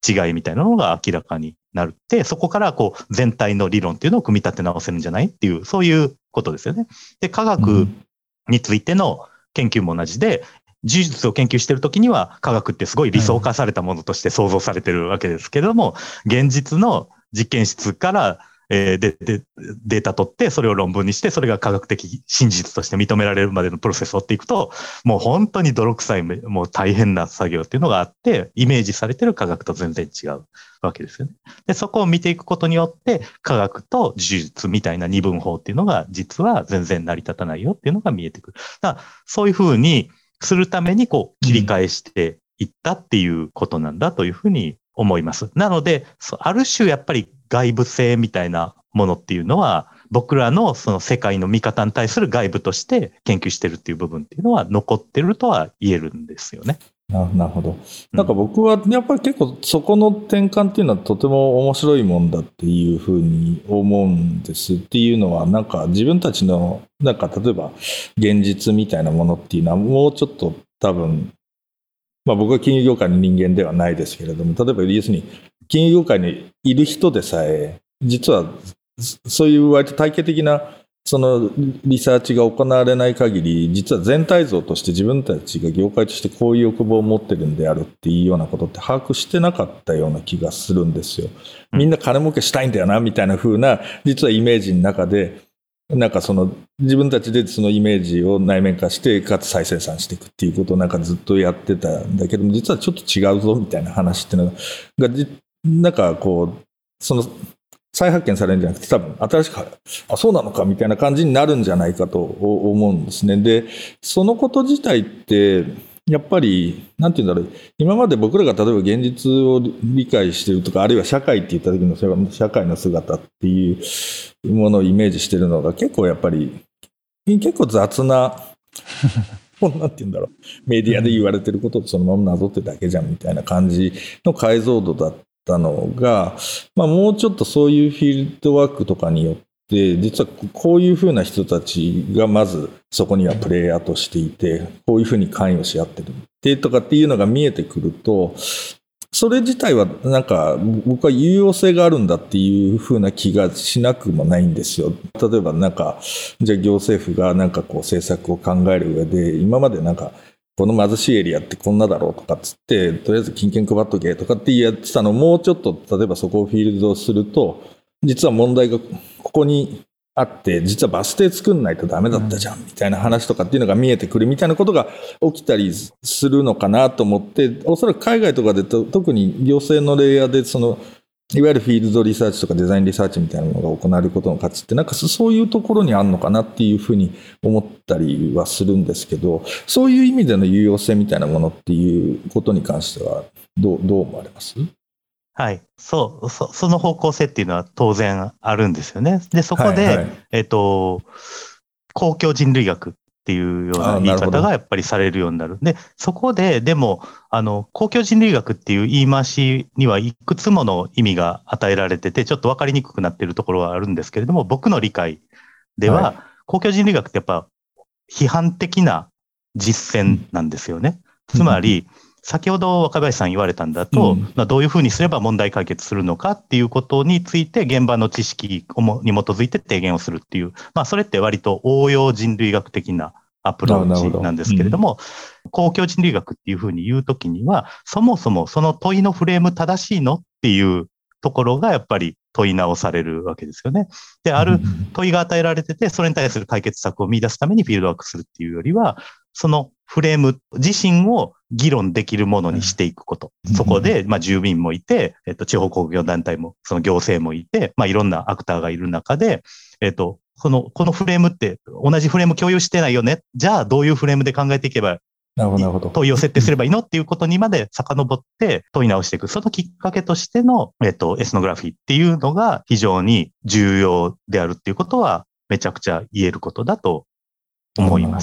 違いみたいなのが明らかになるって、そこからこう全体の理論っていうのを組み立て直せるんじゃないっていう、そういうことですよね。で、科学についての研究も同じで、事実を研究しているときには科学ってすごい理想化されたものとして想像されてるわけですけれども、現実の実験室からデータ取って、それを論文にして、それが科学的真実として認められるまでのプロセスを追っていくと、もう本当に泥臭い、もう大変な作業っていうのがあって、イメージされてる科学と全然違うわけですよね。で、そこを見ていくことによって、科学と呪術みたいな二分法っていうのが、実は全然成り立たないよっていうのが見えてくる。だからそういうふうにするために、こう、切り返していったっていうことなんだというふうに思います。なので、ある種やっぱり外部性みたいなものっていうのは、僕らのその世界の見方に対する外部として研究してるっていう部分っていうのは残ってるとは言えるんですよね。 なるほど。なんか僕はやっぱり結構そこの転換っていうのはとても面白いもんだっていうふうに思うんですっていうのは、なんか自分たちのなんか例えば現実みたいなものっていうのはもうちょっと多分、まあ僕は金融業界の人間ではないですけれども、例えば要するに金融業界にいる人でさえ、実はそういう割と体系的なそのリサーチが行われない限り、実は全体像として自分たちが業界としてこういう欲望を持ってるんであるっていうようなことって把握してなかったような気がするんですよ。みんな金儲けしたいんだよなみたいな風な実はイメージの中で、なんかその自分たちでそのイメージを内面化してかつ再生産していくっていうことをなんかずっとやってたんだけども、実はちょっと違うぞみたいな話っていうのがなんかこうその再発見されるんじゃなくて、多分新しくそうなのかみたいな感じになるんじゃないかと思うんですね。でそのこと自体ってやっぱりなんていうんだろう、今まで僕らが例えば現実を理解しているとか、あるいは社会って言った時の社会の姿っていうものをイメージしているのが結構やっぱり結構雑ななんていうんだろう、メディアで言われてることをそのままなぞってるだけじゃんみたいな感じの解像度だったのが、まあ、もうちょっとそういうフィールドワークとかによって実はこういうふうな人たちがまずそこにはプレイヤーとしていて、こういうふうに関与し合ってるとかっていうのが見えてくると、それ自体はなんか僕は有用性があるんだっていうふうな気がしなくもないんですよ。例えばなんかじゃあ行政府がなんかこう政策を考える上で、今までなんかこの貧しいエリアってこんなだろうとかっつって、とりあえず金券配っとけとかってやってたのをもうちょっと例えばそこをフィールドすると、実は問題がここにあって、実はバス停作んないとダメだったじゃんみたいな話とかっていうのが見えてくるみたいなことが起きたりするのかなと思って、おそらく海外とかで特に行政のレイヤーでそのいわゆるフィールドリサーチとかデザインリサーチみたいなものが行われることの価値ってなんかそういうところにあるのかなっていうふうに思ったりはするんですけど、そういう意味での有用性みたいなものっていうことに関してはどう思われます？ はい。その方向性っていうのは当然あるんですよね。で、そこで、 はいはい、 公共人類学っていうような言い方がやっぱりされるようになる。で、そこで、でも、公共人類学っていう言い回しにはいくつもの意味が与えられてて、ちょっと分かりにくくなっているところはあるんですけれども、僕の理解では、公共人類学ってやっぱ批判的な実践なんですよね。つまり、先ほど若林さん言われたんだと、どういうふうにすれば問題解決するのかっていうことについて現場の知識に基づいて提言をするっていう、それって割と応用人類学的なアプローチなんですけれども、公共人類学っていうふうに言うときには、そもそもその問いのフレーム正しいのっていうところがやっぱり問い直されるわけですよね。で、ある問いが与えられてて、それに対する解決策を見出すためにフィールドワークするっていうよりは、そのフレーム自身を議論できるものにしていくこと。そこで、住民もいて、地方公共団体も、その行政もいて、いろんなアクターがいる中で、このフレームって同じフレーム共有してないよね。じゃあどういうフレームで考えていけば問いを設定すればいいのっていうことにまで遡って問い直していく。そのきっかけとしての、エスノグラフィーっていうのが非常に重要であるっていうことはめちゃくちゃ言えることだと思います。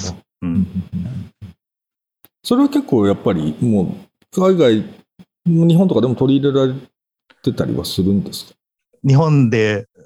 それは結構やっぱりもう海外、日本とかでも取り入れられてたりはするんですか？ 日本で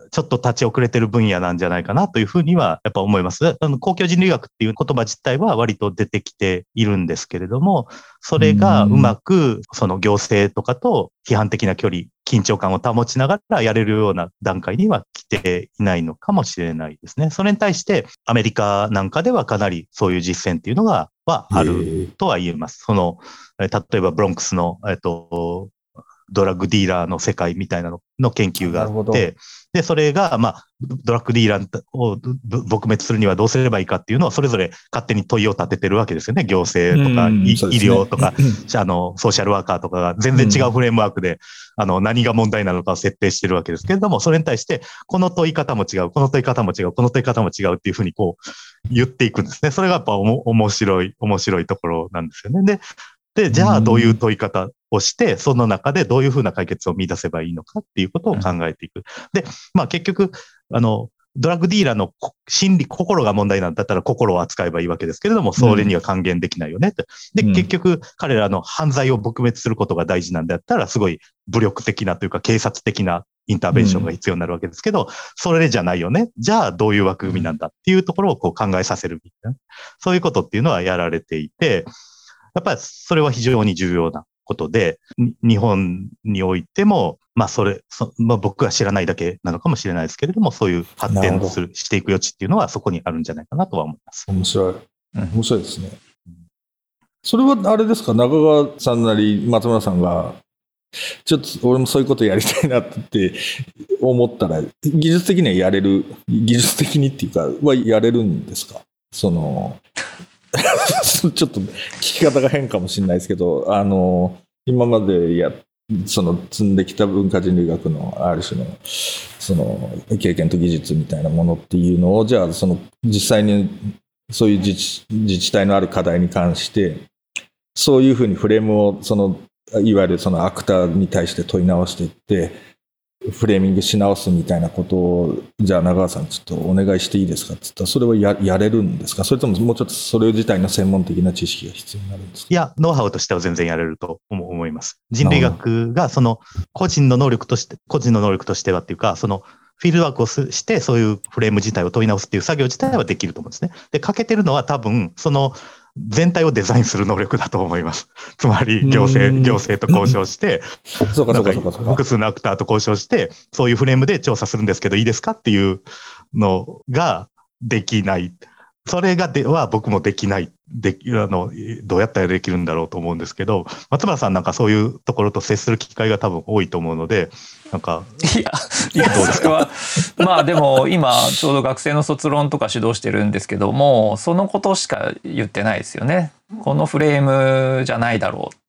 ちょっと立ち遅れてる分野なんじゃないかなというふうにはやっぱ思います。公共人類学っていう言葉自体は割と出てきているんですけれども、それがうまくその行政とかと批判的な距離、緊張感を保ちながらやれるような段階には来ていないのかもしれないですね。それに対してアメリカなんかではかなりそういう実践っていうのがあるとは言えます。例えばブロンクスの、ドラッグディーラーの世界みたいなのの研究があって、で、それが、ドラッグディーラーを撲滅するにはどうすればいいかっていうのは、それぞれ勝手に問いを立ててるわけですよね。行政とか、医療とか、ソーシャルワーカーとかが全然違うフレームワークで、何が問題なのかを設定してるわけですけれども、それに対して、この問い方も違う、この問い方も違う、この問い方も違うっていうふうに言っていくんですね。それがやっぱ面白いところなんですよね。で、じゃあどういう問い方をして、その中でどういうふうな解決を見出せばいいのかっていうことを考えていく。で、結局、ドラッグディーラーの心が問題なんだったら心を扱えばいいわけですけれども、それには還元できないよねって。で、結局、彼らの犯罪を撲滅することが大事なんだったら、すごい武力的なというか警察的なインターベンションが必要になるわけですけど、それじゃないよね。じゃあどういう枠組みなんだっていうところを考えさせるみたいな。そういうことっていうのはやられていて、やっぱりそれは非常に重要なことで、日本においても、僕が知らないだけなのかもしれないですけれども、そういう発展していく余地っていうのはそこにあるんじゃないかなとは思います。 面白いですね。それはあれですか、中川さんなり松村さんが、ちょっと俺もそういうことやりたいなって思ったら、技術的にはやれる、技術的にっていうか、はやれるんですか？ちょっと聞き方が変かもしれないですけど、今まで積んできた文化人類学のある種の経験と技術みたいなものっていうのを、じゃあ実際にそういう自治体のある課題に関してそういうふうにフレームをいわゆるアクターに対して問い直していってフレーミングし直すみたいなことを、じゃあ中川さんちょっとお願いしていいですかって言ったら、それは やれるんですか？それとももうちょっとそれ自体の専門的な知識が必要になるんですか？ いや、ノウハウとしては全然やれると思います。人類学が個人の能力としてはっていうか、フィールドワークをしてそういうフレーム自体を問い直すっていう作業自体はできると思うんですね。で、欠けてるのは多分全体をデザインする能力だと思います。つまり行政と交渉して、複数のアクターと交渉して、そういうフレームで調査するんですけどいいですかっていうのができない。それは僕もできない。どうやったらできるんだろうと思うんですけど、松村さんなんかそういうところと接する機会が多分多いと思うので、なんか。 いや、それは、でも今ちょうど学生の卒論とか指導してるんですけども、そのことしか言ってないですよね。このフレームじゃないだろうって、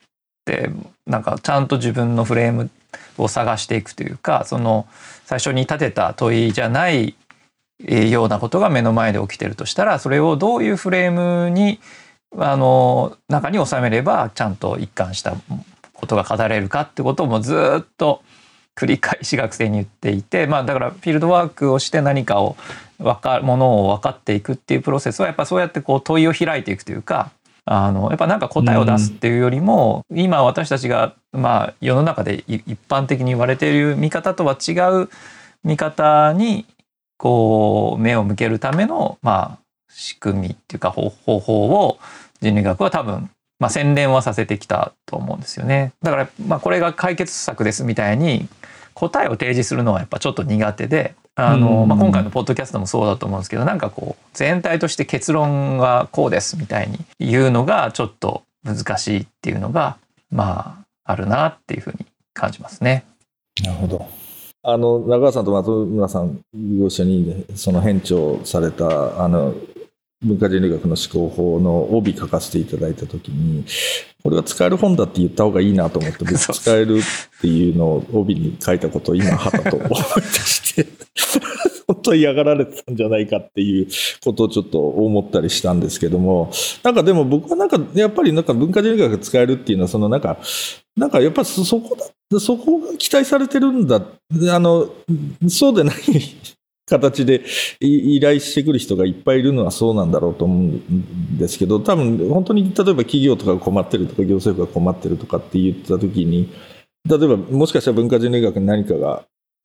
なんかちゃんと自分のフレームを探していくというか、最初に立てた問いじゃないようなことが目の前で起きてるとしたら、それをどういうフレームに中に収めればちゃんと一貫したことが語れるかってことをもうずっと繰り返し学生に言っていて、だからフィールドワークをして何かものを分かっていくっていうプロセスはやっぱそうやって問いを開いていくというか、やっぱなんか答えを出すっていうよりも、今私たちが世の中で一般的に言われている見方とは違う見方に目を向けるための仕組みっていうか方法を人類学は多分洗練はさせてきたと思うんですよね。だからこれが解決策ですみたいに答えを提示するのはやっぱちょっと苦手で、今回のポッドキャストもそうだと思うんですけど、なんか全体として結論がこうですみたいに言うのがちょっと難しいっていうのがあるなっていうふうに感じますね。 なるほど。中川さんと松村さんご一緒に編著された文化人類学の思考法の帯書かせていただいたときに、これは使える本だって言った方がいいなと思って使えるっていうのを帯に書いたことを今はたと思い出して本当に嫌がられてたんじゃないかっていうことをちょっと思ったりしたんですけども、なんかでも僕はやっぱり文化人類学が使えるっていうのはなんかやっぱりそこが期待されてるんだ、そうでない形で依頼してくる人がいっぱいいるのはそうなんだろうと思うんですけど、多分本当に例えば企業とかが困ってるとか行政府が困ってるとかって言った時に、例えばもしかしたら文化人類学に何かが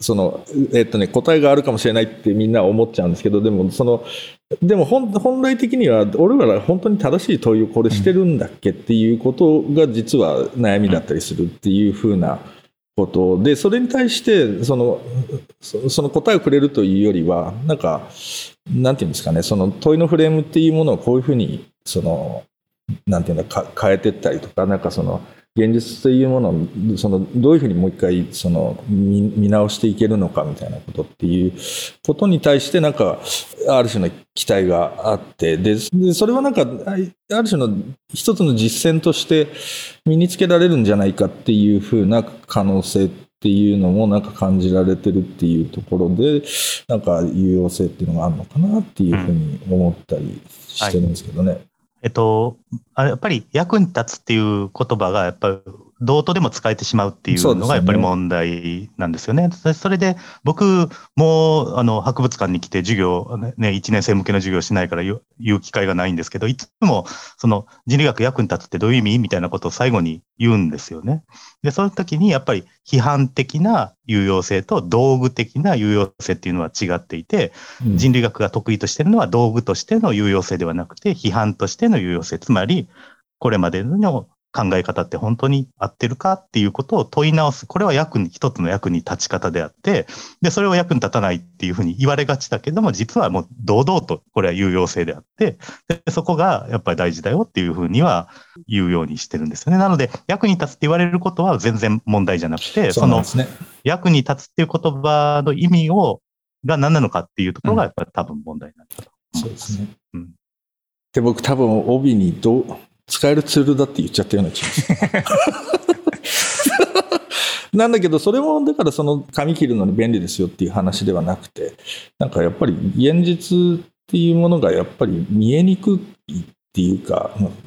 答えがあるかもしれないってみんなは思っちゃうんですけど、でも本来的には俺ら本当に正しい問いをこれしてるんだっけっていうことが実は悩みだったりするっていうふうなことで、それに対してその答えをくれるというよりはなんていうんですかね、その問いのフレームっていうものをこういうふうになんていうのか変えていったりとか、現実というものをどういうふうにもう一回見直していけるのかみたいなことっていうことに対してある種の期待があって、でそれはある種の一つの実践として身につけられるんじゃないかっていうふうな可能性っていうのも感じられてるっていうところで有用性っていうのがあるのかなっていうふうに思ったりしてるんですけどね。 やっぱり役に立つっていう言葉がやっぱりどうとでも使えてしまうっていうのがやっぱり問題なんですよね。それで僕も博物館に来て授業ね、1年生向けの授業しないから言う機会がないんですけど、いつも人類学役に立つってどういう意味みたいなことを最後に言うんですよね。で、その時にやっぱり批判的な有用性と道具的な有用性っていうのは違っていて、人類学が得意としているのは道具としての有用性ではなくて批判としての有用性、つまりこれまでの考え方って本当に合ってるかっていうことを問い直す。これは一つの役に立ち方であって、で、それを役に立たないっていうふうに言われがちだけども、実はもう堂々とこれは有用性であって、でそこがやっぱり大事だよっていうふうには言うようにしてるんですよね。なので、役に立つって言われることは全然問題じゃなくて、役に立つっていう言葉の意味が何なのかっていうところがやっぱり多分問題なんだと思います。 そうですね。で、僕多分帯に使えるツールだって言っちゃったような気がする。なんだけど、それもだから紙切るのに便利ですよっていう話ではなくて、やっぱり現実っていうものがやっぱり見えにくいっていうか、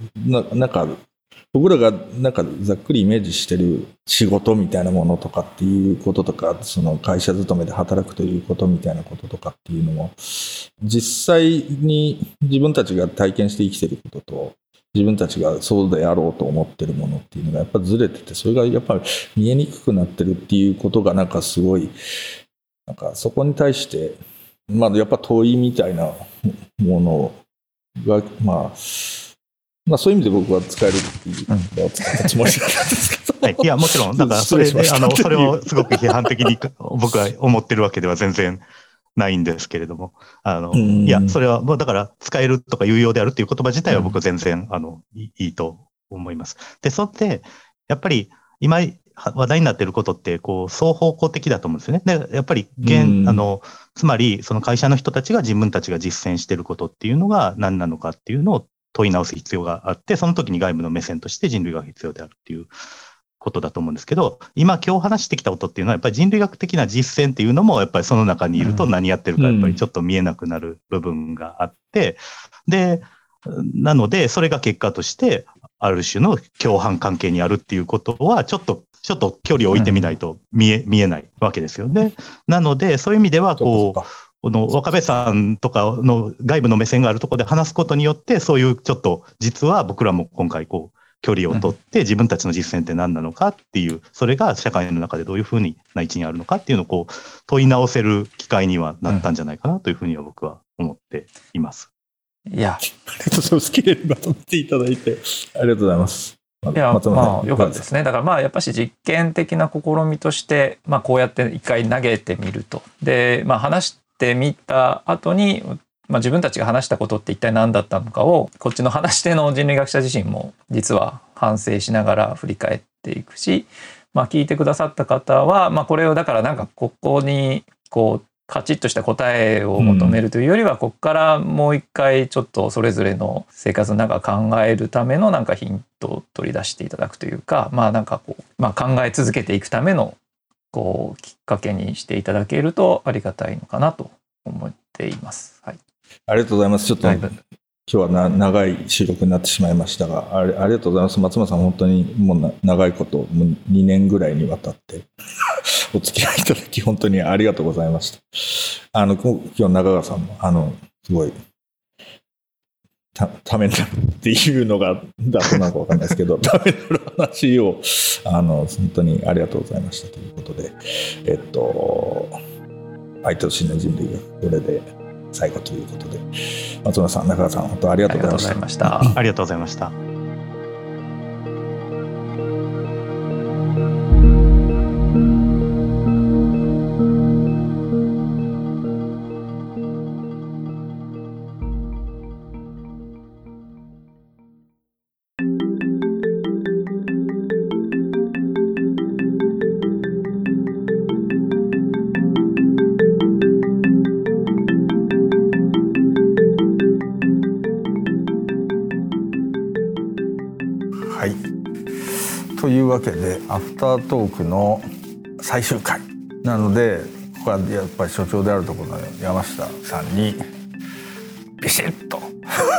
僕らがざっくりイメージしてる仕事みたいなものとかっていうこととか、会社勤めで働くということみたいなこととかっていうのも、実際に自分たちが体験して生きてることと、自分たちがそうであろうと思ってるものっていうのがやっぱずれてて、それがやっぱり見えにくくなってるっていうことがすごいそこに対してやっぱ問いみたいなものがそういう意味で僕は使えるっていうのを使ったつもりだったんですけど、 はい、いやもちろんだからそれをすごく批判的に僕は思ってるわけでは全然ないんですけれども、いや、それは、だから使えるとか有用であるっていう言葉自体は僕は全然、いいと思います。で、それで、やっぱり今話題になっていることって、双方向的だと思うんですよね。で、やっぱりつまり、その会社の人たちが自分たちが実践していることっていうのが何なのかっていうのを問い直す必要があって、その時に外部の目線として人類学が必要であるっていうことだと思うんですけど、今日話してきたことっていうのはやっぱり人類学的な実践っていうのもやっぱりその中にいると何やってるかやっぱりちょっと見えなくなる部分があって、で、なのでそれが結果としてある種の共犯関係にあるっていうことはちょっと距離を置いてみないと見えないわけですよね。なのでそういう意味ではこの若部さんとかの外部の目線があるところで話すことによってそういうちょっと実は僕らも今回距離を取って自分たちの実践って何なのかっていう、それが社会の中でどういうふうな位置にあるのかっていうのを問い直せる機会にはなったんじゃないかなというふうには僕は思っています。 いや、ありがとうございます。きれいにまとめていただいてありがとうございます。 いや、よかったですね。だからやっぱし実験的な試みとして、こうやって一回投げてみると。で、話してみた後に、自分たちが話したことって一体何だったのかをこっちの話し手の人類学者自身も実は反省しながら振り返っていくし、聞いてくださった方は、これをだからここにカチッとした答えを求めるというよりは、ここからもう一回ちょっとそれぞれの生活の中考えるためのヒントを取り出していただくというか、考え続けていくためのきっかけにしていただけるとありがたいのかなと思っています。はい。 ありがとうございます。ちょっと、今日は長い収録になってしまいましたが、ありがとうございます。松村さん、本当にもう長いこと、もう2年ぐらいにわたってお付き合いいただき、本当にありがとうございました。今日中川さんも、すごい、 ためになるっていうのがだとなんかわかんないですけどためになる話を本当にありがとうございましたということで愛と真の人類がこれで最後ということで松村さん中川さん本当ありがとうございました。 ありがとうございました。 というわけでアフタートークの最終回なのでここはやっぱり所長であるところの山下さんにビシッと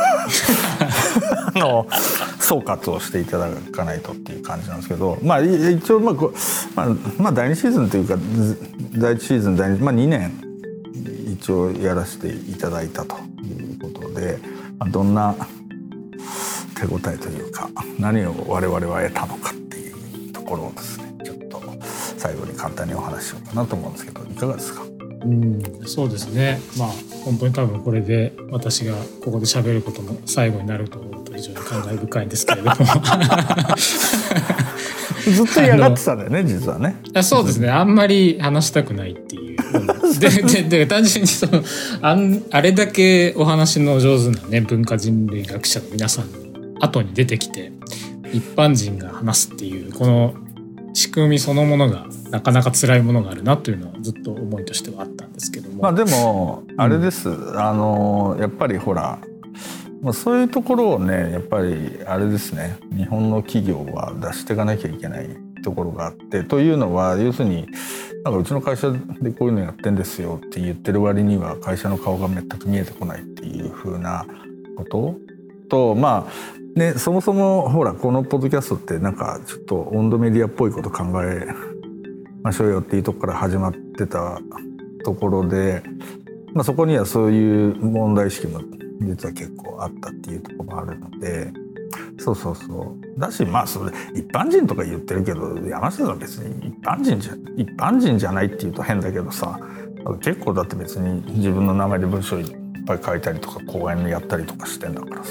総括をしていただかないとっていう感じなんですけど、まあ一応第2シーズンというか第1シーズン第2、2年一応やらせていただいたということで、どんな手応えというか何を我々は得たのかっていうところをですねちょっと最後に簡単にお話ししようかなと思うんですけどいかがですか？ そうですね、本当に多分これで私がここで喋ることの最後になると思うと非常に感慨深いんですけれどもずっと嫌がってたんだよね実はね。 そうですね、あんまり話したくないっていうで単純にあれだけお話の上手なね文化人類学者の皆さんの後に出てきて一般人が話すっていうこの仕組みそのものがなかなか辛いものがあるなというのはずっと思いとしてはあったんですけども、 でもあれです、やっぱりほらそういうところをねやっぱりあれですね日本の企業は出していかなきゃいけないところがあってというのは要するになんかうちの会社でこういうのやってんですよって言ってる割には会社の顔が全く見えてこないっていう風なこととそもそもほらこのポッドキャストってなんかちょっと温度メディアっぽいこと考えましょうよっていうところから始まってたところで、そこにはそういう問題意識も実は結構あったっていうところもあるのでそうだしそれ一般人とか言ってるけど山下さんは別に一般人じゃないっていうと変だけどさ結構だって別に自分の名前で文章いっぱい書いたりとか講演やったりとかしてんだからさ。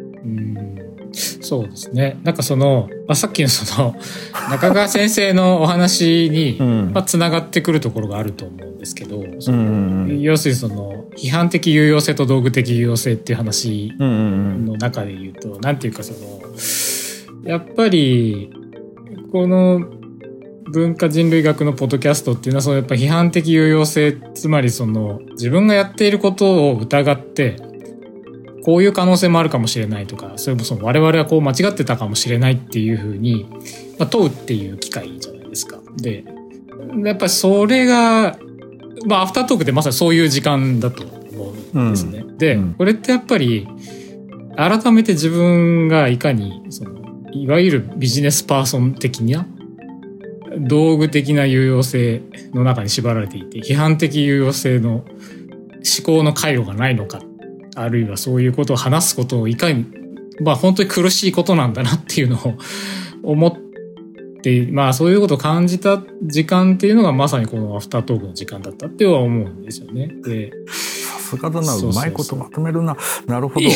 そうですね。なんかさっきの中川先生のお話につながってくるところがあると思うんですけど、要するに批判的有用性と道具的有用性っていう話の中で言うと、なんていうかやっぱりこの文化人類学のポッドキャストっていうのはやっぱ批判的有用性、つまり自分がやっていることを疑ってこういう可能性もあるかもしれないとか、それも我々はこう間違ってたかもしれないっていうふうに、問うっていう機会じゃないですか。で、やっぱりそれが、アフタートークでまさにそういう時間だと思うんですね。で、これってやっぱり改めて自分がいかにいわゆるビジネスパーソン的な道具的な有用性の中に縛られていて、批判的有用性の思考の回路がないのか、あるいはそういうことを話すことをいかに本当に苦しいことなんだなっていうのを思って、そういうことを感じた時間っていうのがまさにこのアフタートークの時間だったっては思うんですよね。で、 さすがだな、うまいことまとめるな。なるほど。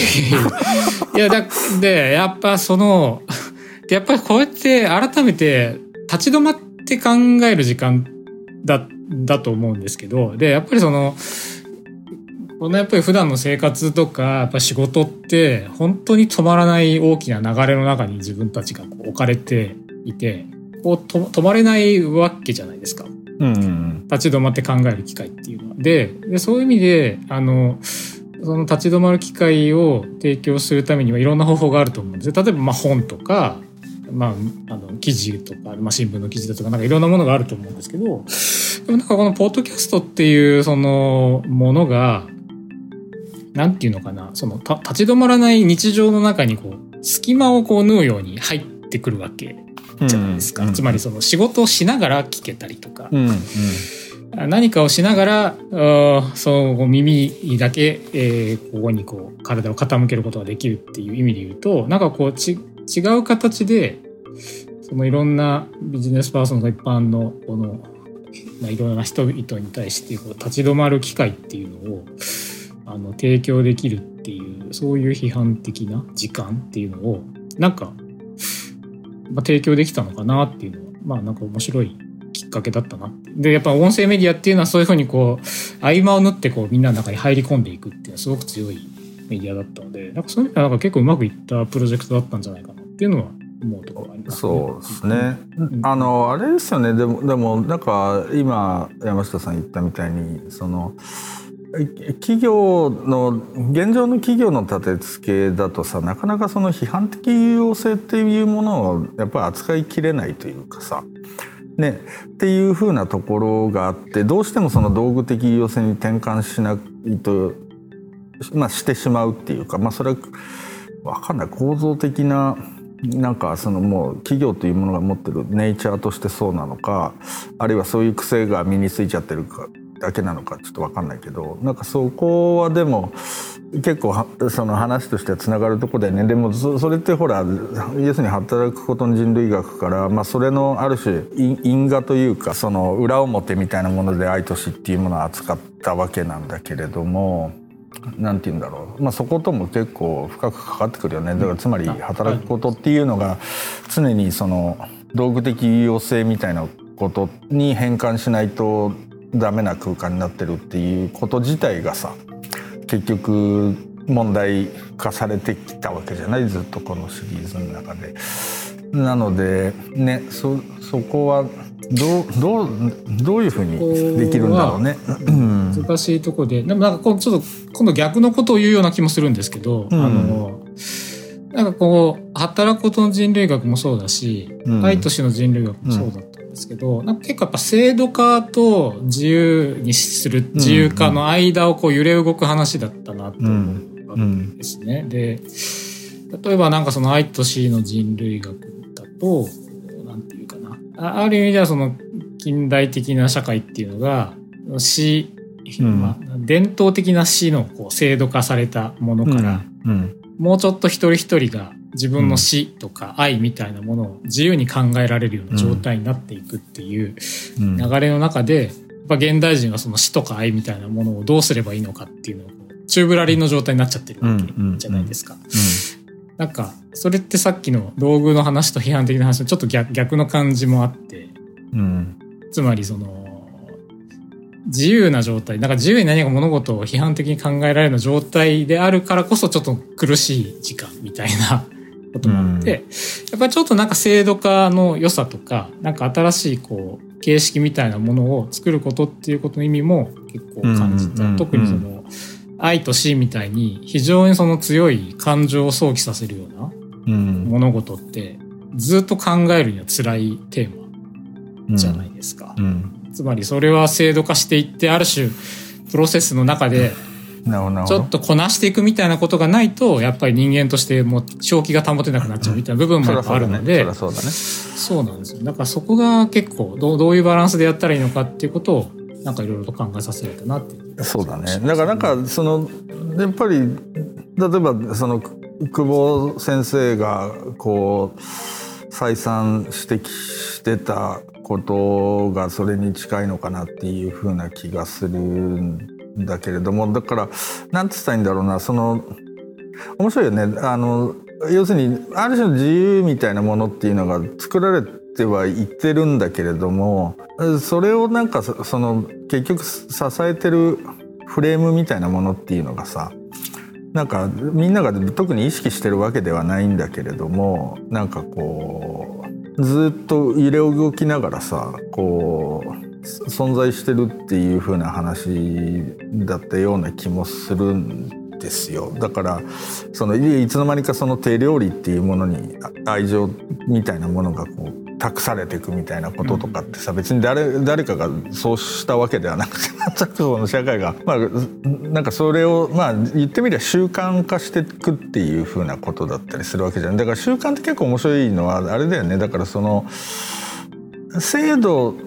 でやっぱやっぱりこうやって改めて立ち止まって考える時間だと思うんですけど、でやっぱりやっぱり普段の生活とかやっぱ仕事って本当に止まらない大きな流れの中に自分たちが置かれていて、止まれないわけじゃないですか。立ち止まって考える機会っていうのは。でそういう意味で立ち止まる機会を提供するためにはいろんな方法があると思うんですよ。例えば本とか、記事とか、新聞の記事だとかなんかいろんなものがあると思うんですけど、でもなんかこのポッドキャストっていうものがなんていうのかな、立ち止まらない日常の中に隙間を縫うように入ってくるわけじゃないですか。つまり仕事をしながら聞けたりとか、 何かをしながらそう耳だけ、ここにこう体を傾けることができるっていう意味で言うと、なんかこう違う形でそのいろんなビジネスパーソンが一般のこの、いろんな人々に対してこう立ち止まる機会っていうのを提供できるっていう、そういう批判的な時間っていうのをなんか、提供できたのかなっていうのはなんか面白いきっかけだったなって。でやっぱ音声メディアっていうのはそういうふうにこう合間を縫ってこうみんなの中に入り込んでいくっていうのはすごく強いメディアだったので、なんかそういう意味ではなんか結構うまくいったプロジェクトだったんじゃないかなっていうのは思うところがありますね。 そうですね。あれですよね。でもなんか今山下さん言ったみたいにその企業の現状の企業の立て付けだとさ、なかなかその批判的有用性っていうものをやっぱり扱いきれないというかさ、ね、っていう風なところがあって、どうしてもその道具的有用性に転換しないと、してしまうっていうか、それは分かんない、構造的ななんかそのもう企業というものが持ってるネイチャーとしてそうなのか、あるいはそういう癖が身についちゃってるかだけなのかちょっと分かんないけど、なんかそこはでも結構その話としてはつながるところでね。でもそれってほら要するに働くことの人類学から、それのある種因果というかその裏表みたいなもので愛としっていうものを扱ったわけなんだけれども、なんて言うんだろう、そことも結構深くかかってくるよね。だからつまり働くことっていうのが常にその道具的有用性みたいなことに変換しないとダメな空間になってるっていうこと自体がさ、結局問題化されてきたわけじゃない、ずっとこのシリーズの中で。なのでね、そこはどういうふうにできるんだろうね。 難しいところで、でもなんかちょっと今度逆のことを言うような気もするんですけど、なんかこう働くことの人類学もそうだし、愛としの人類学もそうだったんですけど、なんか結構やっぱ制度化と自由にする自由化の間をこう揺れ動く話だったなと思うわけですね。で、例えばなんかその愛としの人類学だと、なんていうかな、ある意味ではその近代的な社会っていうのが死、伝統的な死のこう制度化されたものから、もうちょっと一人一人が自分の死とか愛みたいなものを自由に考えられるような状態になっていくっていう流れの中で、やっぱ現代人はその死とか愛みたいなものをどうすればいいのかっていうのを宙ぶらりんの状態になっちゃってるわけじゃないですか。なんかそれってさっきの道具の話と批判的な話とちょっと逆の感じもあって、つまりその自由な状態、なんか自由に何か物事を批判的に考えられるような状態であるからこそちょっと苦しい時間みたいなこともあって、やっぱりちょっとなんか制度化の良さとか、なんか新しいこう形式みたいなものを作ることっていうことの意味も結構感じた。特にその愛と死みたいに非常にその強い感情を想起させるような物事ってずっと考えるには辛いテーマじゃないですか。つまりそれは制度化していってある種プロセスの中でちょっとこなしていくみたいなことがないと、やっぱり人間としてもう正気が保てなくなっちゃうみたいな部分もやっぱあるので、そうなんですよ。だからそこが結構どういうバランスでやったらいいのかっていうことをなんかいろいろと考えさせられたなっていう。 そうだね。だからなんかそのやっぱり例えばその久保先生がこう再三指摘してたことがそれに近いのかなっていうふうな気がするんだけれども、だからなんて言ったらいいんだろうな、その面白いよね。要するにある種の自由みたいなものっていうのが作られてはいってるんだけれども、それをなんかその結局支えてるフレームみたいなものっていうのがさ、なんかみんなが特に意識してるわけではないんだけれども、なんかこうずっと揺れ動きながらさ、こう存在してるっていう風な話だったような気もするんですよ。だからそのいつの間にかその手料理っていうものに愛情みたいなものがこう託されていくみたいなこととかってさ、別に誰かがそうしたわけではなくて、その社会がなんかそれを言ってみれば習慣化していくっていう風なことだったりするわけじゃん。だから習慣って結構面白いのはあれだよね。だからその制度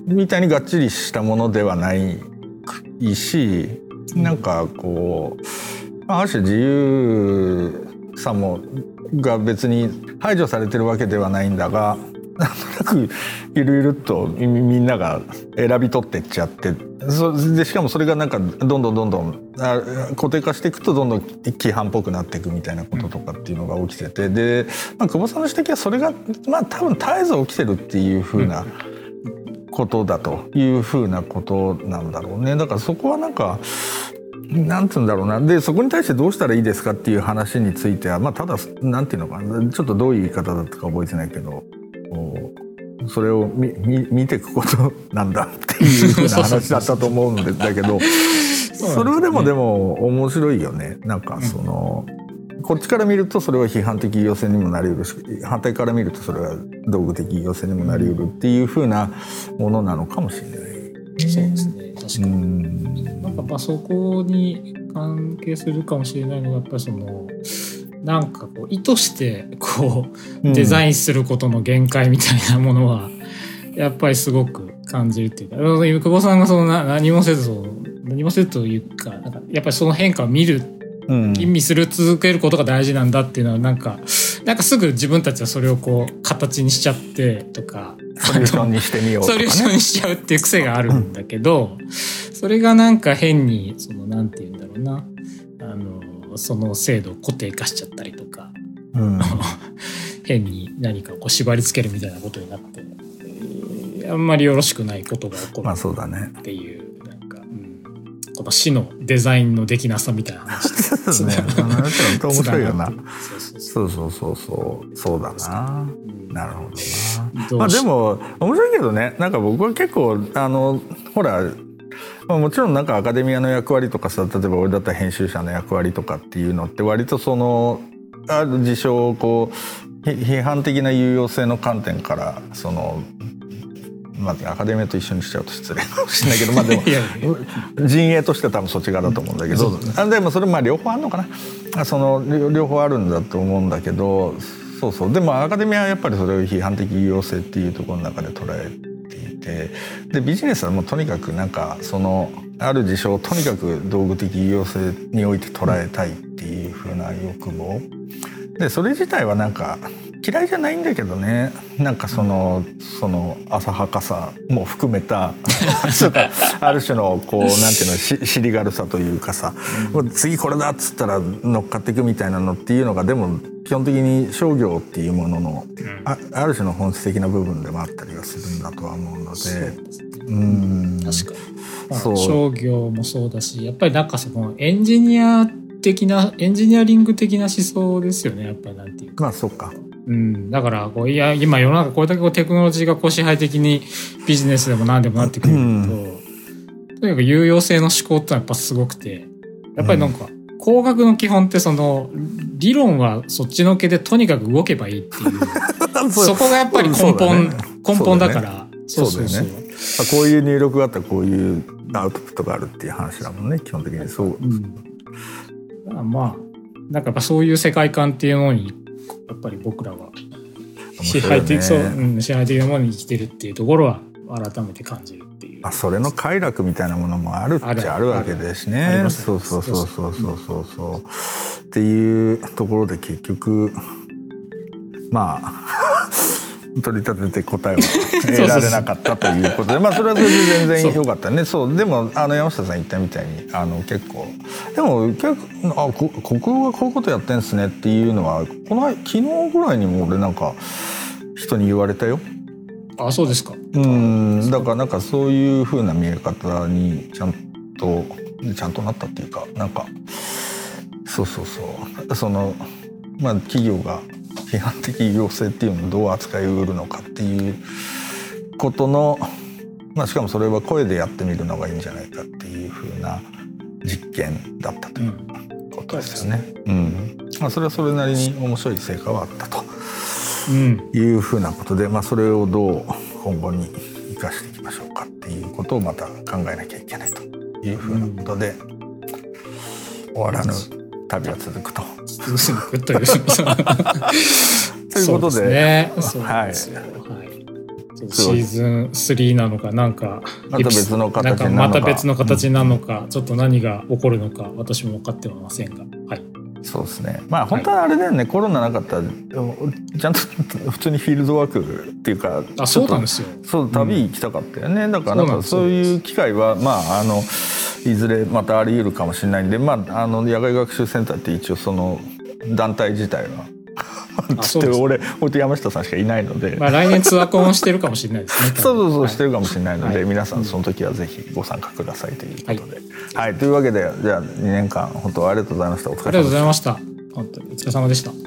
みたいにがっちりしたものではないし、なんかこうある種自由さもが別に排除されてるわけではないんだが、なんとなくゆるゆるっとみんなが選び取ってっちゃって、でしかもそれがなんかどんどん固定化していくとどんどん規範っぽくなっていくみたいなこととかっていうのが起きてて、で、久保さんの指摘はそれが多分絶えず起きてるっていう風なことだという風なことなんだろうね。だからそこはなんかなんて言うんだろうな。でそこに対してどうしたらいいですかっていう話については、ただなんていうのかな、ちょっとどういう言い方だったか覚えてないけど、それを見ていくことなんだっていうふうな話だったと思うんだけどそれはでも面白いよね。なんかその、こっちから見るとそれは批判的要請にもなりうるし、反対から見るとそれは道具的要請にもなりうるっていうふうなものなのかもしれない。 そうですね、確かに。なんかそこに関係するかもしれないのが、やっぱりそのなんかこう意図してこうデザインすることの限界みたいなものはやっぱりすごく感じるっていうか、久保さんがその何もせずというか、なんかやっぱりその変化を見る、吟味する続けることが大事なんだっていうのはなんかすぐ自分たちはそれをこう形にしちゃってとか、 ソリューションにしてみようとかね、 ソリューションにしちゃうっていう癖があるんだけど、それがなんか変にそのなんていうんだろうな、その制度を固定化しちゃったりとか、変に何かこう縛り付けるみたいなことになって、あんまりよろしくないことが起こるっていう、なんか、この死のデザインのできなさみたいな話ですね。 面白いよな。そうだな。なるほどな。でも面白いけどね。なんか僕は結構ほら。もちろんなんかアカデミアの役割とかさ、例えば俺だったら編集者の役割とかっていうのって割とそのある事象をこう批判的な有用性の観点からその、アカデミアと一緒にしちゃうと失礼かもしれないけど、でも陣営としては多分そっち側だと思うんだけど、でもそれ両方あるのかな、その両方あるんだと思うんだけど、そうでもアカデミアはやっぱりそれを批判的有用性っていうところの中で捉えでビジネスはもうとにかくなんかそのある事象をとにかく道具的有用性において捉えたいっていう風な欲望で、それ自体はなんか嫌いじゃないんだけどね、なんかその浅はかさも含めたある種のこうなんていうの尻軽さというかさ、次これだっつったら乗っかっていくみたいなのっていうのがでも基本的に商業っていうものの ある種の本質的な部分でもあったりはするんだとは思うので、 確かに、商業もそうだし、やっぱりなんかそのエンジニアリング的な思想ですよね、やっぱりなんていうか。 そうか。 だから今世の中これだけテクノロジーが支配的にビジネスでも何でもなってくると、とにかく有用性の思考ってのはやっぱすごくて、やっぱりなんか工学の基本ってその理論はそっちのけでとにかく動けばいいっていうそこがやっぱり根本だから。そうだよね。 こういう入力があったらこういうアウトプットがあるっていう話だもんね、基本的に。そう。 なんかやっぱそういう世界観っていうのにやっぱり僕らは支配的なものに生きてるっていうところは改めて感じるっていう。 それの快楽みたいなものもあるっちゃあるわけですね。そうっていうところで結局取り立てて答えは得られなかったということで、それは全然良かったね。でも山下さん言ったみたいに結構でも国語がこういうことやってんすねっていうのは昨日ぐらいにも俺なんか人に言われたよ。 そうですか。 だからなんかそういう風な見え方にちゃんとなったっていうか、なんかその企業が批判的有用性っていうのをどう扱いうるのかっていうことの、しかもそれは声でやってみるのがいいんじゃないかっていう風な実験だったということですよね。それはそれなりに面白い成果はあったという風なことで、それをどう今後に生かしていきましょうかっていうことをまた考えなきゃいけないという風なことで、終わらぬ旅は続くと。 ということで、 はい。 シーズン3なのかなんかまた別の形なのか、 また別の形なのか、ちょっと何が起こるのか私も分かってはませんが、はい。 そうですね。まあ本当はあれだよね、はい、コロナなかったらちゃんと普通にフィールドワークっていうか、 そうなんですよ。 そう旅行きたかったよね。だからなんかそういう機会はまあいずれまたあり得るかもしれないんで、まあ野外学習センターって一応その団体自体は俺と山下さんしかいないので、 まあ、来年ツアーコンしてるかもしれないですね。 そうしてるかもしれないので、はい、皆さんその時はぜひご参加くださいということで、はい、というわけでじゃあ2年間本当ありがとうございました。お疲れ様でした。 ありがとうございました。本当にお疲れ様でした。